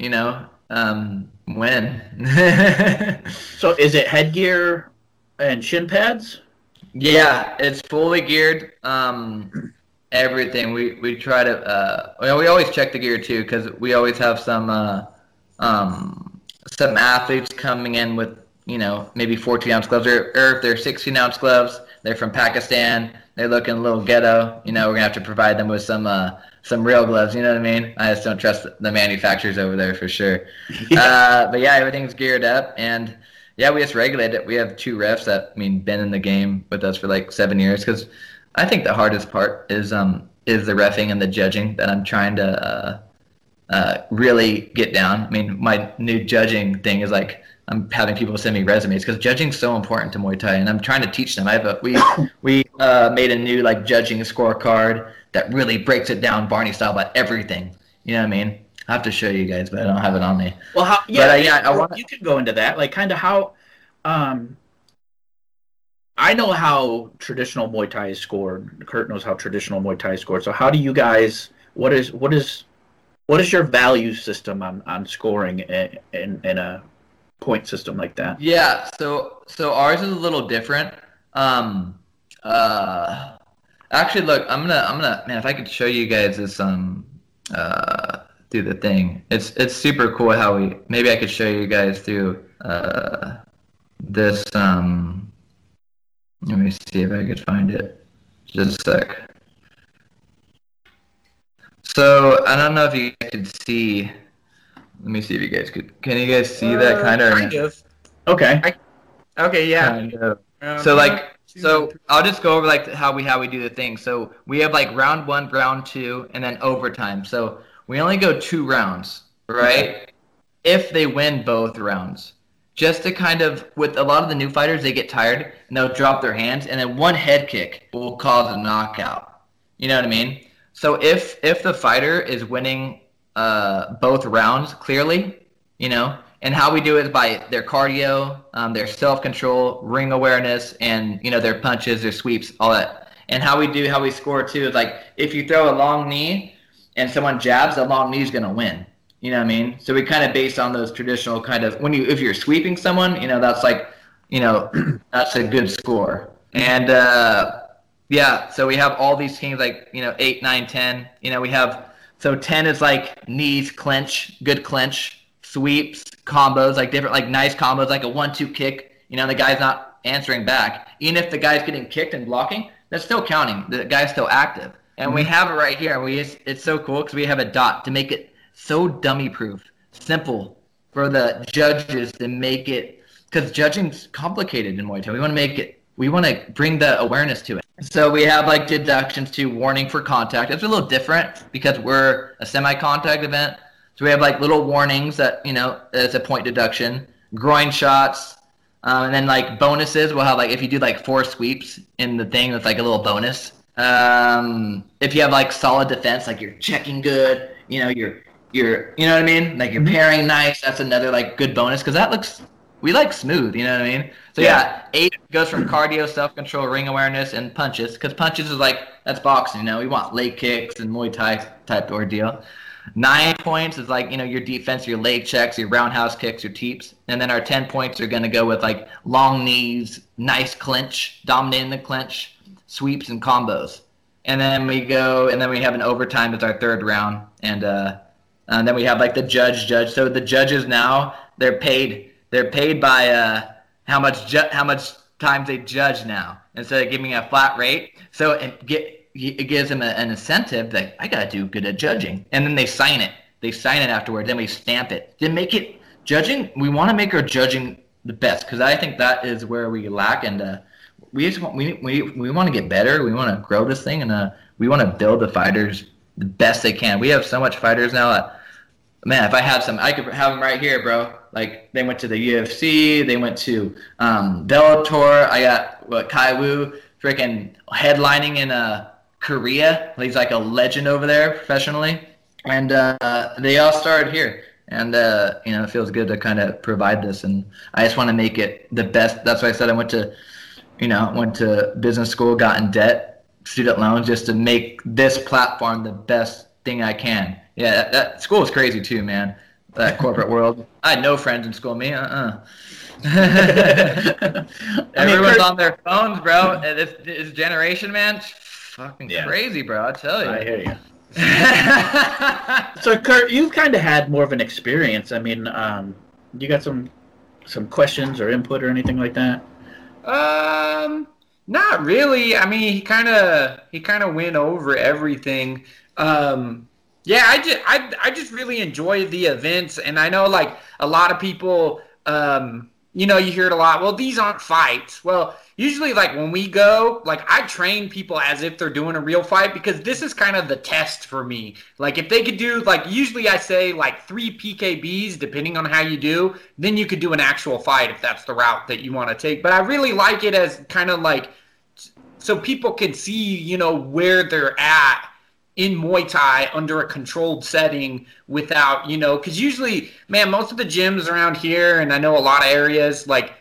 win. So is it headgear and shin pads? Yeah, it's fully geared. Everything. We try to. We always check the gear too because we always have some athletes coming in with, maybe 14-ounce gloves, or if they're 16-ounce gloves, they're from Pakistan, they're looking a little ghetto, we're going to have to provide them with some real gloves, you know what I mean? I just don't trust the manufacturers over there for sure. But yeah, everything's geared up, and yeah, we just regulate it. We have 2 refs that, been in the game with us for like 7 years, because I think the hardest part is the reffing and the judging that I'm trying to really get down. I mean, my new judging thing is like, I'm having people send me resumes because judging's so important to Muay Thai, and I'm trying to teach them. We made a new like judging scorecard that really breaks it down Barney style about everything. You know what I mean? I have to show you guys, but I don't have it on me. Well, You can go into that, like kind of how. I know how traditional Muay Thai is scored. Kurt knows how traditional Muay Thai is scored. So how do you guys? What is your value system on scoring in a point system like that? Yeah, so ours is a little different. Actually, look, I'm gonna man, if I could show you guys this do the thing. It's super cool how maybe I could show you guys through this let me see if I could find it. Just a sec. So I don't know if you guys could see. Let me see if you guys could. Can you guys see that kind of? Kind of. Okay. Okay. Yeah. Kind of. So I'll just go over like how we do the thing. So we have like round 1, round 2, and then overtime. So we only go 2 rounds, right? Okay. If they win both rounds. Just to kind of, with a lot of the new fighters, they get tired and they'll drop their hands, and then one head kick will cause a knockout. You know what I mean? So if the fighter is winning both rounds clearly, you know, and how we do it is by their cardio, their self-control, ring awareness, and, you know, their punches, their sweeps, all that. And how we score too is like if you throw a long knee and someone jabs, the long knee is going to win. You know what I mean? So we kind of based on those traditional kind of if you're sweeping someone, you know, that's like, you know, that's a good score. And yeah, so we have all these teams like, you know, 8, 9, 10. You know, we have, so 10 is like knees, clinch, good clinch, sweeps, combos, like different, like nice combos, like a 1-2 kick. You know, the guy's not answering back. Even if the guy's getting kicked and blocking, that's still counting. The guy's still active. And we have it right here. It's so cool because we have a dot to make it so dummy-proof, simple for the judges to make it, because judging's complicated in Muay Thai. We want to bring the awareness to it. So we have like deductions to warning for contact. It's a little different because we're a semi-contact event. So we have like little warnings that, you know, it's a point deduction, groin shots, and then like bonuses. We'll have like, if you do like 4 sweeps in the thing, that's like a little bonus. If you have like solid defense, like you're checking good, you know, you're you know what I mean? Like you're pairing nice. That's another like good bonus because we like smooth. You know what I mean? So yeah, 8 goes from cardio, self-control, ring awareness, and punches. Because punches is like, that's boxing. You know, we want leg kicks and Muay Thai type ordeal. 9 points is like, you know, your defense, your leg checks, your roundhouse kicks, your teeps. And then our 10 points are going to go with like long knees, nice clinch, dominating the clinch, sweeps and combos. And then we have an overtime as our 3rd round. And then we have like the judge. So the judges now, they're paid by how much times they judge now, instead of giving a flat rate. So it gives them an incentive that I gotta do good at judging, and then they sign it. Afterwards, then we stamp it. Then make it judging. We want to make our judging the best, because I think that is where we lack, and we want to get better. We want to grow this thing, and we want to build the fighters the best they can. We have so much fighters now that, man, if I had some, I could have them right here, bro. Like, they went to the UFC, they went to Bellator. I got Kai Wu freaking headlining in Korea. He's like a legend over there professionally, and they all started here. And you know, it feels good to kind of provide this, and I just want to make it the best. That's why I said I went to business school, got in debt, student loans, just to make this platform the best thing I can. Yeah, that school was crazy too, man. That corporate world. I had no friends in school. Me, Everyone's on their phones, bro. This generation, man, fucking crazy, bro. I tell you. I hear you. So, Kurt, you've kind of had more of an experience. I mean, you got some questions or input or anything like that? Not really. I mean, he kind of went over everything. Yeah, I just really enjoy the events, and I know like a lot of people, you know, you hear it a lot. Well, these aren't fights. Well, usually like when we go, like I train people as if they're doing a real fight, because this is kind of the test for me. Like if they could do, like usually I say like 3 PKBs, depending on how you do, then you could do an actual fight if that's the route that you want to take. But I really like it as kind of like, so people can see, you know, where they're at in Muay Thai under a controlled setting without, because usually, man, most of the gyms around here, and I know a lot of areas, like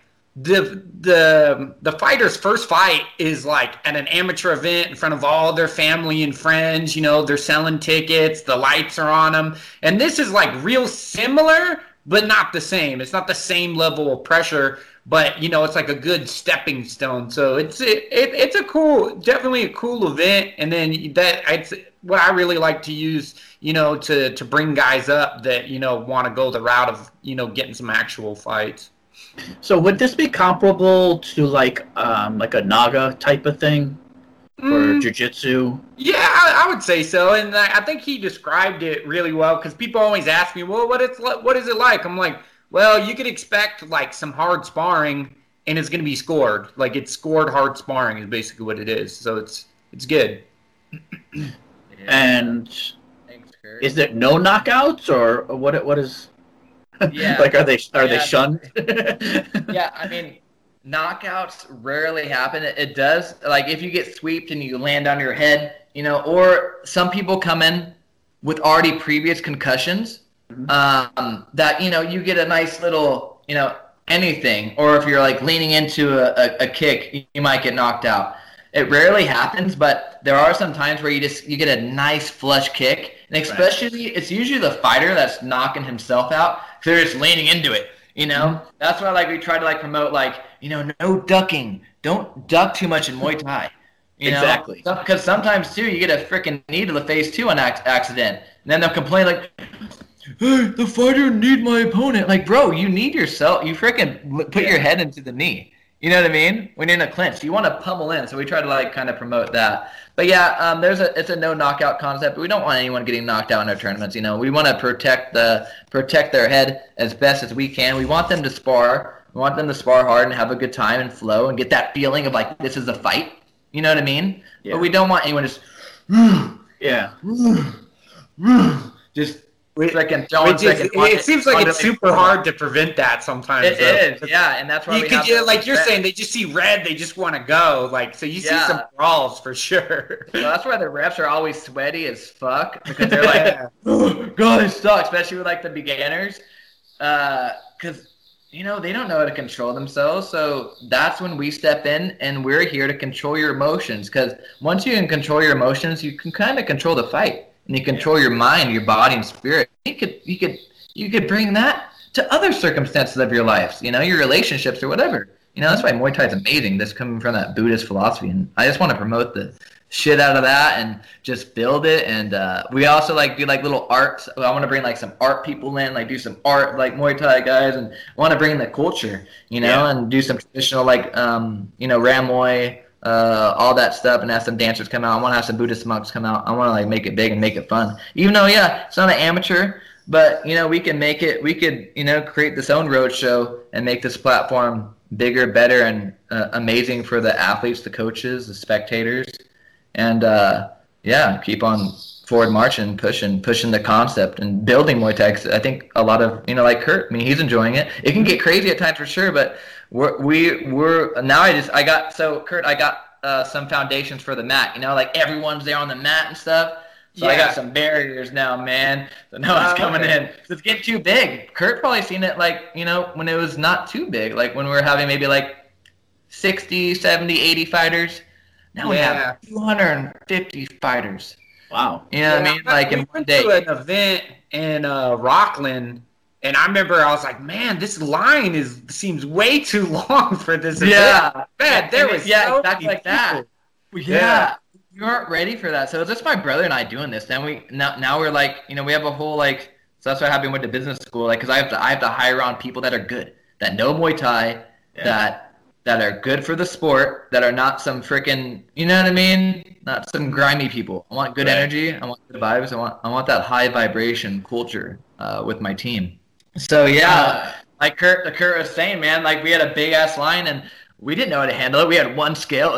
the fighter's first fight is like at an amateur event in front of all their family and friends. They're selling tickets, the lights are on them, and this is like real similar, but not the same. It's not the same level of pressure, but it's like a good stepping stone. So it's definitely a cool event, and then it's what I really like to use, to bring guys up that want to go the route of getting some actual fights. So would this be comparable to like a Naga type of thing for jiu-jitsu? Yeah, I would say so, and I think he described it really well, because people always ask me, well, what is it like? I'm like, well, you could expect like some hard sparring, and it's going to be scored. Like, it's scored hard sparring is basically what it is. So it's good. Yeah. And thanks, Kurt. Is it no knockouts, or what is? Yeah. Like, are they shunned? Yeah, I mean, knockouts rarely happen. It does, like, if you get sweeped and you land on your head, or some people come in with already previous concussions, that, you get a nice little, anything, or if you're like leaning into a kick, you might get knocked out. It rarely happens, but there are some times where you get a nice flush kick, and especially it's usually the fighter that's knocking himself out, because they're just leaning into it. That's why we try to promote no ducking. Don't duck too much in Muay Thai. Exactly. Because sometimes too you get a freaking knee to the face too on accident, and then they'll complain like, hey, the fighter need my opponent. Like, bro, you need yourself. You freaking put your head into the knee. You know what I mean? When you're in a clinch, you want to pummel in. So we try to kind of promote that. But yeah, it's a no knockout concept. We don't want anyone getting knocked out in our tournaments. We want to protect their head as best as we can. We want them to spar. We want them to spar hard and have a good time and flow and get that feeling of like this is a fight. You know what I mean? Yeah. But we don't want anyone just just. It seems like it's super hard to prevent that sometimes. It is, yeah, and that's why you're saying, they just see red, they just want to go. So you see some brawls for sure. So that's why the refs are always sweaty as fuck, because they're like, oh, guys suck, especially with the beginners, because they don't know how to control themselves. So that's when we step in, and we're here to control your emotions. Because once you can control your emotions, you can kind of control the fight. And you control your mind, your body, and spirit. You could bring that to other circumstances of your life. Your relationships or whatever. That's why Muay Thai is amazing. This coming from that Buddhist philosophy, and I just want to promote the shit out of that and just build it. And we also do little arts. I want to bring some art people in, do some art Muay Thai guys, and I want to bring the culture, and do some traditional Ramoy. All that stuff, and have some dancers come out. I want to have some Buddhist monks come out. I want to make it big and make it fun. Even though, it's not an amateur, but we can make it. We could, create this own road show and make this platform bigger, better, and amazing for the athletes, the coaches, the spectators, and keep on forward marching, pushing the concept and building Muay Thai. 'Cause I think a lot of like Kurt. I mean, he's enjoying it. It can get crazy at times for sure, but. I got some foundations for the mat, everyone's there on the mat and stuff. So I got some barriers now, man. So now it's coming in. So it's getting too big. Kurt probably seen it when it was not too big, when we were having maybe 60, 70, 80 fighters. Now we have 250 fighters. Wow. You know what I mean? In one day. We went to an event in Rockland. And I remember I was like, man, this line seems way too long for this event. Yeah. Man, there was exactly like that. Yeah. You aren't ready for that. So it's just my brother and I doing this. Then now we're we have a whole so that's what happened with the business school. Because I have to hire on people that are good, that know Muay Thai, that are good for the sport, that are not some freaking, you know what I mean? Not some grimy people. I want good energy. I want good vibes. I want that high vibration culture with my team. So like Kurt was saying, man, we had a big ass line and we didn't know how to handle it. We had one scale,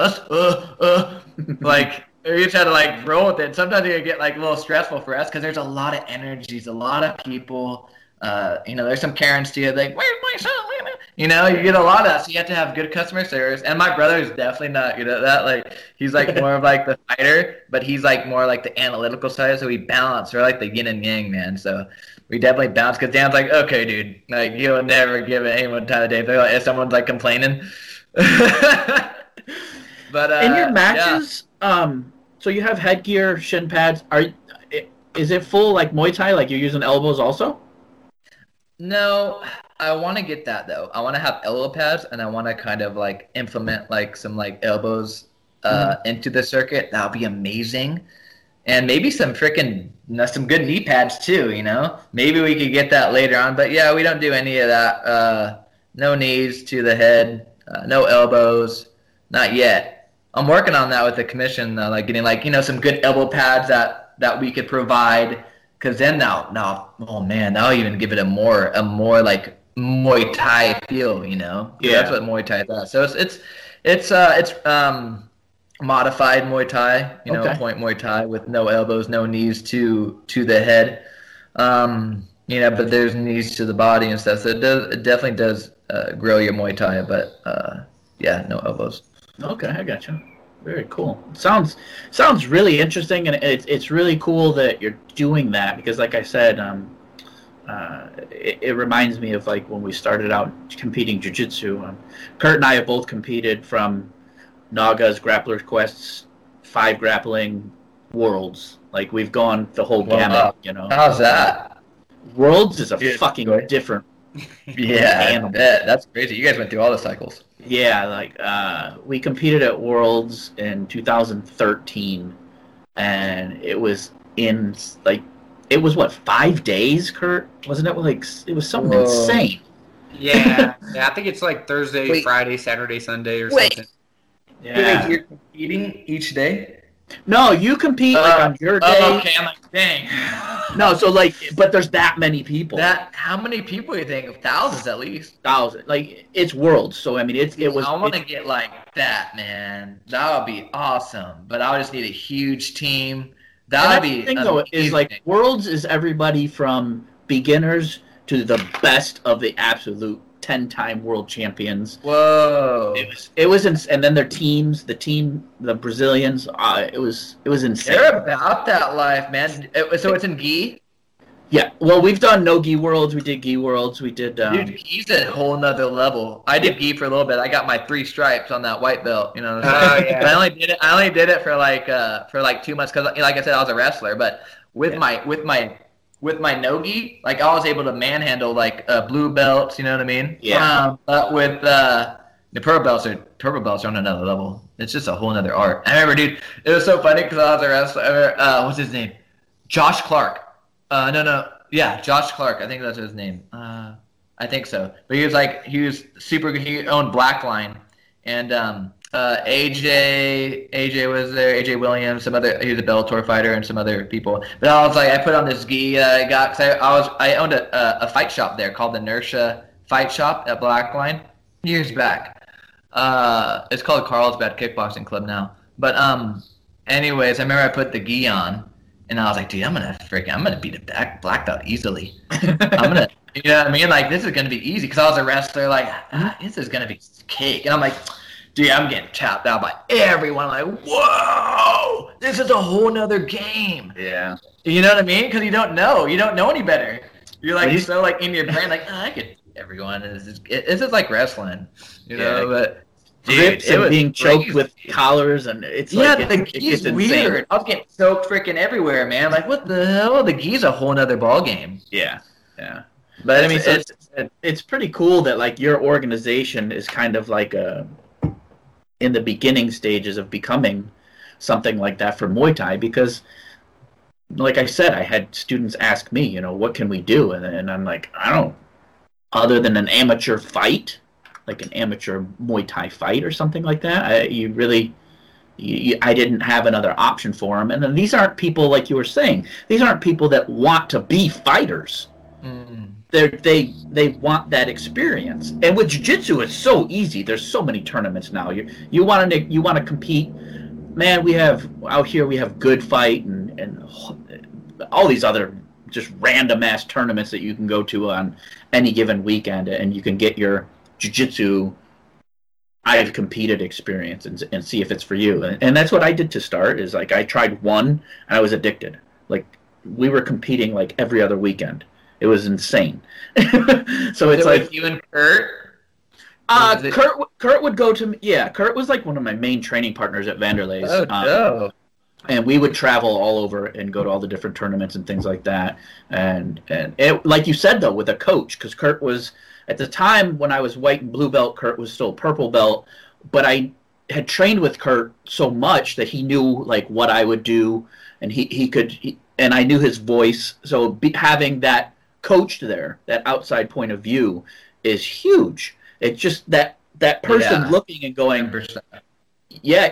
we just had to roll with it. Sometimes it would get a little stressful for us because there's a lot of energies, a lot of people. there's some Karens too, like, where's my son? You get a lot of that, so you have to have good customer service. And my brother is definitely not good at that. Like, he's like more of like the fighter, but he's like more like the analytical side. So we balance. We're like the yin and yang, man. So we definitely balance. Because Dan's like, okay, dude, like you'll never give anyone time of day. If someone's like complaining. But in your matches, so you have headgear, shin pads. Is it full like Muay Thai? Like you're using elbows also? No, I want to get that though. I want to have elbow pads, and I want to kind of like implement like some like elbows into the circuit. That would be amazing, and maybe some some good knee pads too. Maybe we could get that later on. But yeah, we don't do any of that. No knees to the head, no elbows, not yet. I'm working on that with the commission, like getting like some good elbow pads that we could provide. Because then now, oh man, that'll even give it a more like Muay Thai feel, Yeah. That's what Muay Thai does. So it's modified Muay Thai, Okay. Point Muay Thai with no elbows, no knees to the head, but there's knees to the body and stuff. So it definitely does grow your Muay Thai, but no elbows. Okay, I gotcha. Very cool. Sounds really interesting, and it's really cool that you're doing that because, like I said, it reminds me of like when we started out competing jiu-jitsu. Kurt and I have both competed from Naga's Grappler Quest's 5 grappling worlds. Like we've gone the whole gamut. How's that? Worlds is a fucking different. Yeah, animal. That's crazy. You guys went through all the cycles. Yeah, like we competed at Worlds in 2013, and it was what 5 days, Kurt? Wasn't it like it was something insane? Yeah, I think it's like Thursday, Friday, Saturday, Sunday, or something. Yeah. Wait, you're competing each day? No, you compete like on your day. Okay, I'm like, dang. No, so like, but there's that many people. How many people do you think? Thousands at least. 1,000. Like it's Worlds, so I mean, it was. I want to get like that, man. That would be awesome. But I would just need a huge team. That would be. The thing though is like Worlds is everybody from beginners to the best of the absolute 10-time world champions. Whoa! It was and then their teams, the Brazilians. It was insane. They're about that life, man. So it's in gi. Yeah. Well, we've done no gi worlds. We did gi worlds. We did. Dude, gi's a whole nother level. I did gi for a little bit. I got my 3 stripes on that white belt. You know what I'm saying? But I only did it for like 2 months because, like I said, I was a wrestler. But with my no-gi, like I was able to manhandle like blue belts, you know what I mean? Yeah. But with the purple belts are on another level. It's just a whole other art. I remember, dude, it was so funny because I was a wrestler. What's his name? Josh Clark. Josh Clark. I think that's his name. I think so. But he was super good. He owned Blackline, and AJ was there. AJ Williams, he was a Bellator fighter, and some other people. But I was like, I put on this gi that I got because I owned a fight shop there called the Inertia Fight Shop at Blackline years back. It's called Carlsbad Kickboxing Club now. But anyways, I remember I put the gi on, and I was like, dude, I'm gonna beat a black belt easily. You know what I mean? Like this is gonna be easy because I was a wrestler. Like this is gonna be cake, and I'm like. Dude, I'm getting tapped out by everyone. I'm like, whoa, this is a whole nother game. Yeah. You know what I mean? Because you don't know any better. You're like so like in your brain, like I could everyone. This is like wrestling, you know. But grips dude, and being choked with collars, and it's like the gi's weird. I was getting soaked freaking everywhere, man. Like what the hell? The gi's a whole nother ball game. Yeah. But I mean, it's pretty cool that like your organization is kind of like in the beginning stages of becoming something like that for Muay Thai because, like I said, I had students ask me, what can we do? And I'm like, other than an amateur fight, like an amateur Muay Thai fight or something like that, I didn't have another option for them. And then these aren't people, like you were saying, these aren't people that want to be fighters. Mm. They want that experience, and with jiu-jitsu it's so easy. There's so many tournaments now. You want to compete, man. We have out here. We have Good Fight and all these other just random ass tournaments that you can go to on any given weekend, and you can get your jiu-jitsu I've competed experience and see if it's for you. And that's what I did to start, is like I tried one and I was addicted. Like we were competing like every other weekend. It was insane. So it's like you and Kurt. Kurt would go to, yeah, Kurt was like one of my main training partners at Vanderlei's. Oh, no. And we would travel all over and go to all the different tournaments and things like that. And it, like you said, though, with a coach, because Kurt was, at the time when I was white and blue belt, Kurt was still purple belt. But I had trained with Kurt so much that he knew like what I would do, and and I knew his voice. So having that coach there, that outside point of view, is huge. It's just that person looking and going, 100%. yeah,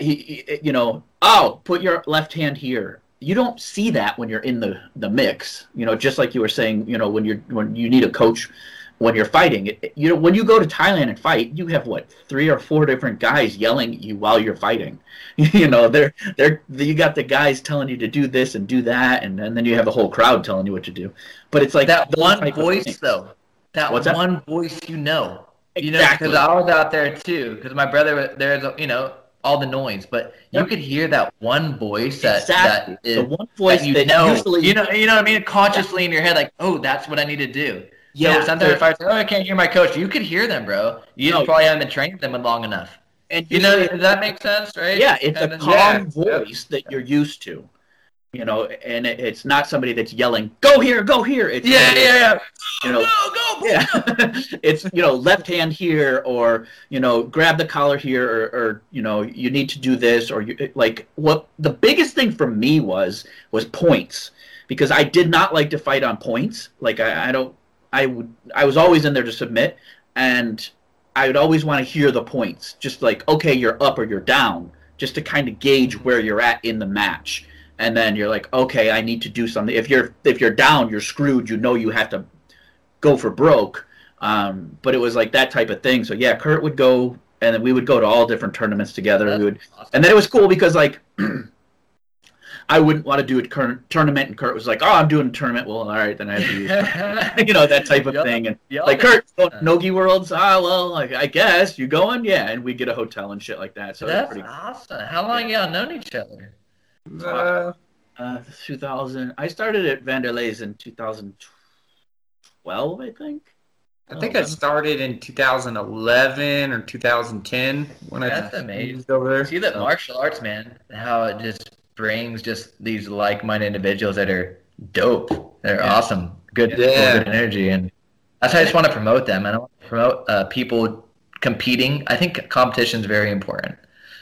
oh, put your left hand here. You don't see that when you're in the mix. Just like you were saying, when you need a coach when you're fighting. When you go to Thailand and fight, you have 3 or 4 different guys yelling at you while you're fighting. You got the guys telling you to do this and do that, and then you have the whole crowd telling you what to do. But it's like that one voice, though. That one voice, Exactly. Because I was out there too. Because my brother, there's all the noise, but you could hear that one voice that is the one voice that usually you know what I mean, consciously in your head, like, oh, that's what I need to do. Yeah. So sometimes if I say, I can't hear my coach, you could hear them, bro. You probably haven't been training them long enough. And does that make sense, right? Yeah, it's a calm voice that you're used to. And it's not somebody that's yelling, go here. It's Yeah. Go. Yeah. It's, left hand here, or, grab the collar here, or you need to do this, or what the biggest thing for me was points, because I did not like to fight on points. Like I was always in there to submit, and I would always want to hear the points, just like, okay, you're up or you're down, just to kind of gauge where you're at in the match. And then you're like, okay, I need to do something. If you're down, you're screwed. You have to go for broke. But it was like that type of thing. So yeah, Kurt would go, and then we would go to all different tournaments together. Awesome. And then it was cool because like I wouldn't want to do a tournament, and Kurt was like, oh, I'm doing a tournament. Well, all right, then I have to use that type of thing. And like, Kurt, Nogi Worlds. Well, like, I guess you going? Yeah, and we get a hotel and shit like that. So that's pretty awesome. How long y'all known each other? 2000. I started at Vanderlei's in 2012, I think. I think I started in 2011 or 2010 when That's I amazing. moved over there. See that martial arts, man, how it just brings just these like-minded individuals that are dope. They're awesome. Good energy. And that's why I just want to promote them. I don't want to promote people competing. I think competition is very important.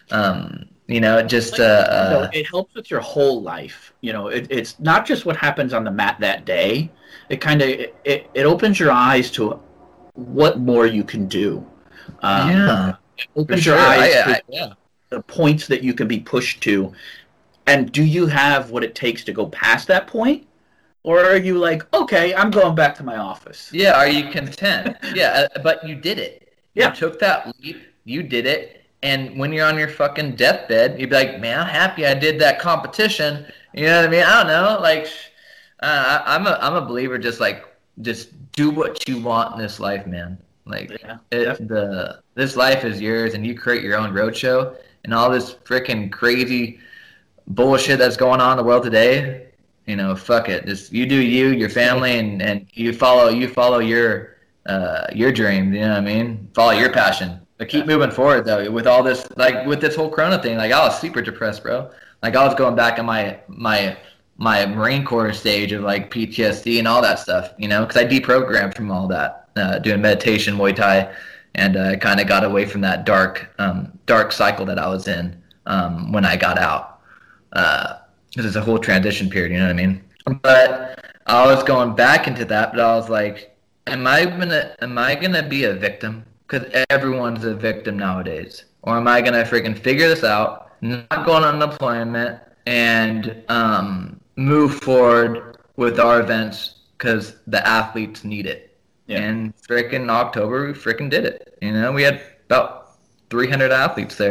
It helps with your whole life. It's not just what happens on the mat that day. It kind of it opens your eyes to what more you can do. It opens your eyes to the points that you can be pushed to. And do you have what it takes to go past that point? Or are you like, okay, I'm going back to my office? Yeah, are you content? But you did it. Yeah. You took that leap. You did it. And when you're on your fucking deathbed, you'd be like, man, I'm happy I did that competition. You know what I mean? I don't know. Like, I'm a believer. Just do what you want in this life, man. Like, this life is yours, and you create your own roadshow. And all this freaking crazy bullshit that's going on in the world today, fuck it. Just you do you, your family, and you follow your dreams. You know what I mean? Follow your passion. But keep moving forward, though, with all this, like, with this whole Corona thing. Like, I was super depressed, bro. Like, I was going back on my Marine Corps stage of, like, PTSD and all that stuff, because I deprogrammed from all that, doing meditation, Muay Thai, and I kind of got away from that dark cycle that I was in when I got out. Because it's a whole transition period, you know what I mean? But I was going back into that, but I was like, am I gonna be a victim? Because everyone's a victim nowadays. Or am I going to freaking figure this out, not go on unemployment, and move forward with our events because the athletes need it? Yeah. And freaking October, we freaking did it. We had about 300 athletes there, and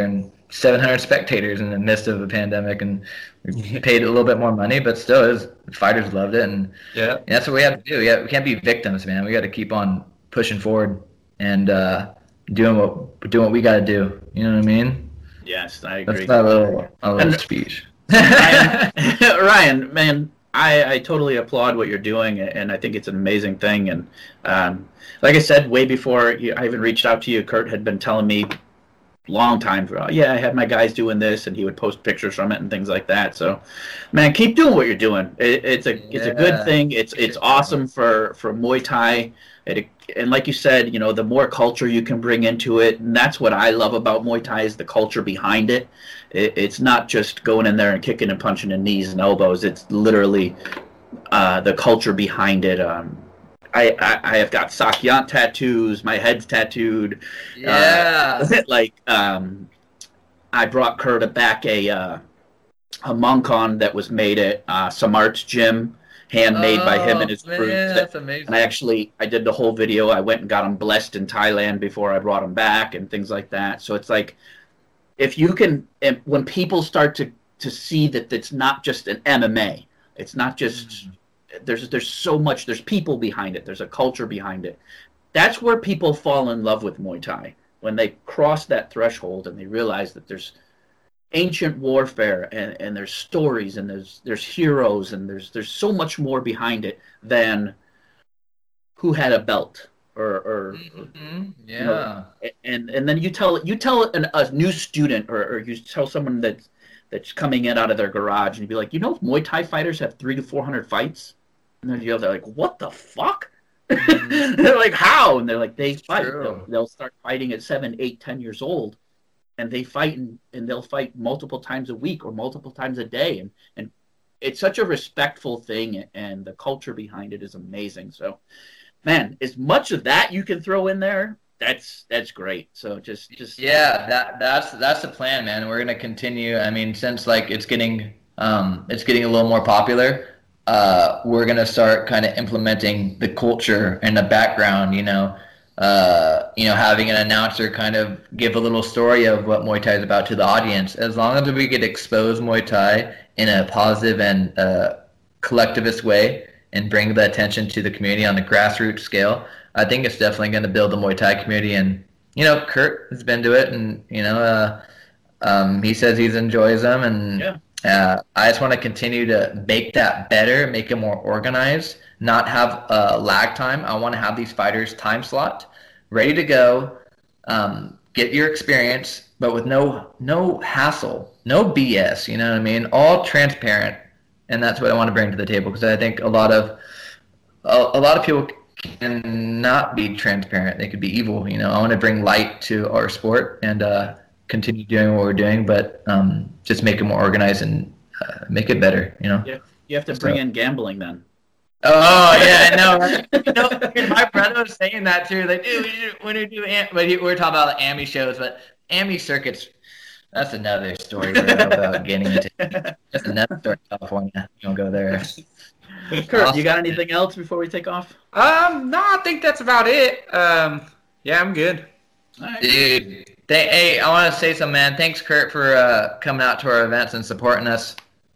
700 spectators in the midst of a pandemic, and we paid a little bit more money, but still, fighters loved it, and that's what we have to do. Yeah, we can't be victims, man. We got to keep on pushing forward and doing what we got to do. You know what I mean? Yes, I agree. That's my little speech. Ryan, man, I totally applaud what you're doing, and I think it's an amazing thing. And like I said, way before I even reached out to you, Kurt had been telling me long time ago, I had my guys doing this, and he would post pictures from it and things like that. So, man, keep doing what you're doing. It's a good thing. It's awesome for Muay Thai. And like you said, the more culture you can bring into it, and that's what I love about Muay Thai is the culture behind it. It's not just going in there and kicking and punching in knees and elbows. It's literally the culture behind it. I have got Sakyant tattoos. My head's tattooed. Yeah. I brought Kurt back a Moncon that was made at Samart's gym, handmade by him and his crew. That's amazing. And I did the whole video. I went and got him blessed in Thailand before I brought him back and things like that. So it's like, if you can, when people start to see that it's not just an MMA, it's not just, there's so much, there's people behind it, there's a culture behind it. That's where people fall in love with Muay Thai, when they cross that threshold and they realize that there's ancient warfare and there's stories and there's heroes and there's so much more behind it than who had a belt or and then you tell a new student or you tell someone that's coming in out of their garage and you'd be like, Muay Thai fighters have 300 to 400 fights, and then they're like, what the fuck? They're like, how? And they're like, they fight. They'll start fighting at 7, 8, 10 years old. And they fight and they'll fight multiple times a week or multiple times a day. And it's such a respectful thing, and the culture behind it is amazing. So, man, as much of that you can throw in there, that's great. So just that's the plan, man. We're gonna continue. I mean, since it's getting a little more popular, we're gonna start kind of implementing the culture and the background. Having an announcer kind of give a little story of what Muay Thai is about to the audience. As long as we could expose Muay Thai in a positive and collectivist way and bring the attention to the community on the grassroots scale, I think it's definitely going to build the Muay Thai community. And, Kurt has been to it, and, he says he enjoys them. And I just want to continue to make that better, make it more organized, not have lag time. I want to have these fighters time slot, ready to go, get your experience, but with no hassle, no BS, you know what I mean? All transparent. And that's what I want to bring to the table, because I think a lot of people cannot be transparent. They could be evil. I want to bring light to our sport and continue doing what we're doing, but just make it more organized and make it better. Yeah, you have to bring in gambling then. Oh yeah, I know. Right? My brother was saying that too. Like, dude, when we do, but we're talking about the AMI shows, but AMI circuits. That's another story about getting into. That's another story in California. You don't go there. Kurt, you got anything else before we take off? No, I think that's about it. Yeah, I'm good. Right. Dude, hey, I want to say something, man. Thanks, Kurt, for coming out to our events and supporting us.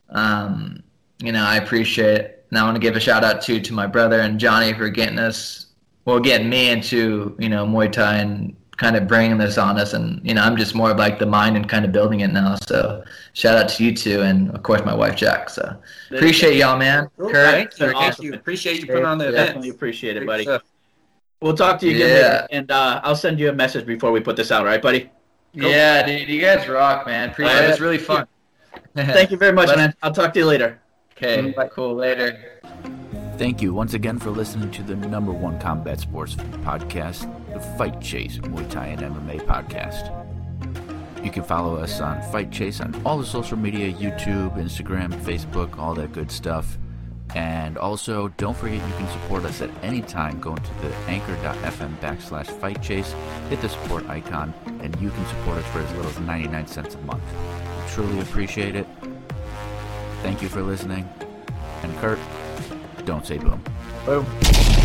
I appreciate it. And I want to give a shout out to my brother and Johnny for getting me into, Muay Thai and kind of bringing this on us. And, I'm just more of like the mind and kind of building it now. So shout out to you two, and of course my wife, Jack. So appreciate y'all, man. Kurt, thank you. Appreciate you putting on the event. Definitely appreciate it, buddy. We'll talk to you again later, and I'll send you a message before we put this out, right, buddy? Cool. Yeah, dude, you guys rock, man. Appreciate it. It's really fun. Thank you very much, man. I'll talk to you later. Okay, cool. Later. Thank you once again for listening to the #1 combat sports podcast, the Fight Chase Muay Thai and MMA podcast. You can follow us on Fight Chase on all the social media, YouTube, Instagram, Facebook, all that good stuff. And also, don't forget you can support us at any time going to the anchor.fm/fightchase, hit the support icon, and you can support us for as little as 99 cents a month. We truly appreciate it. Thank you for listening. And Kurt, don't say boom. Boom.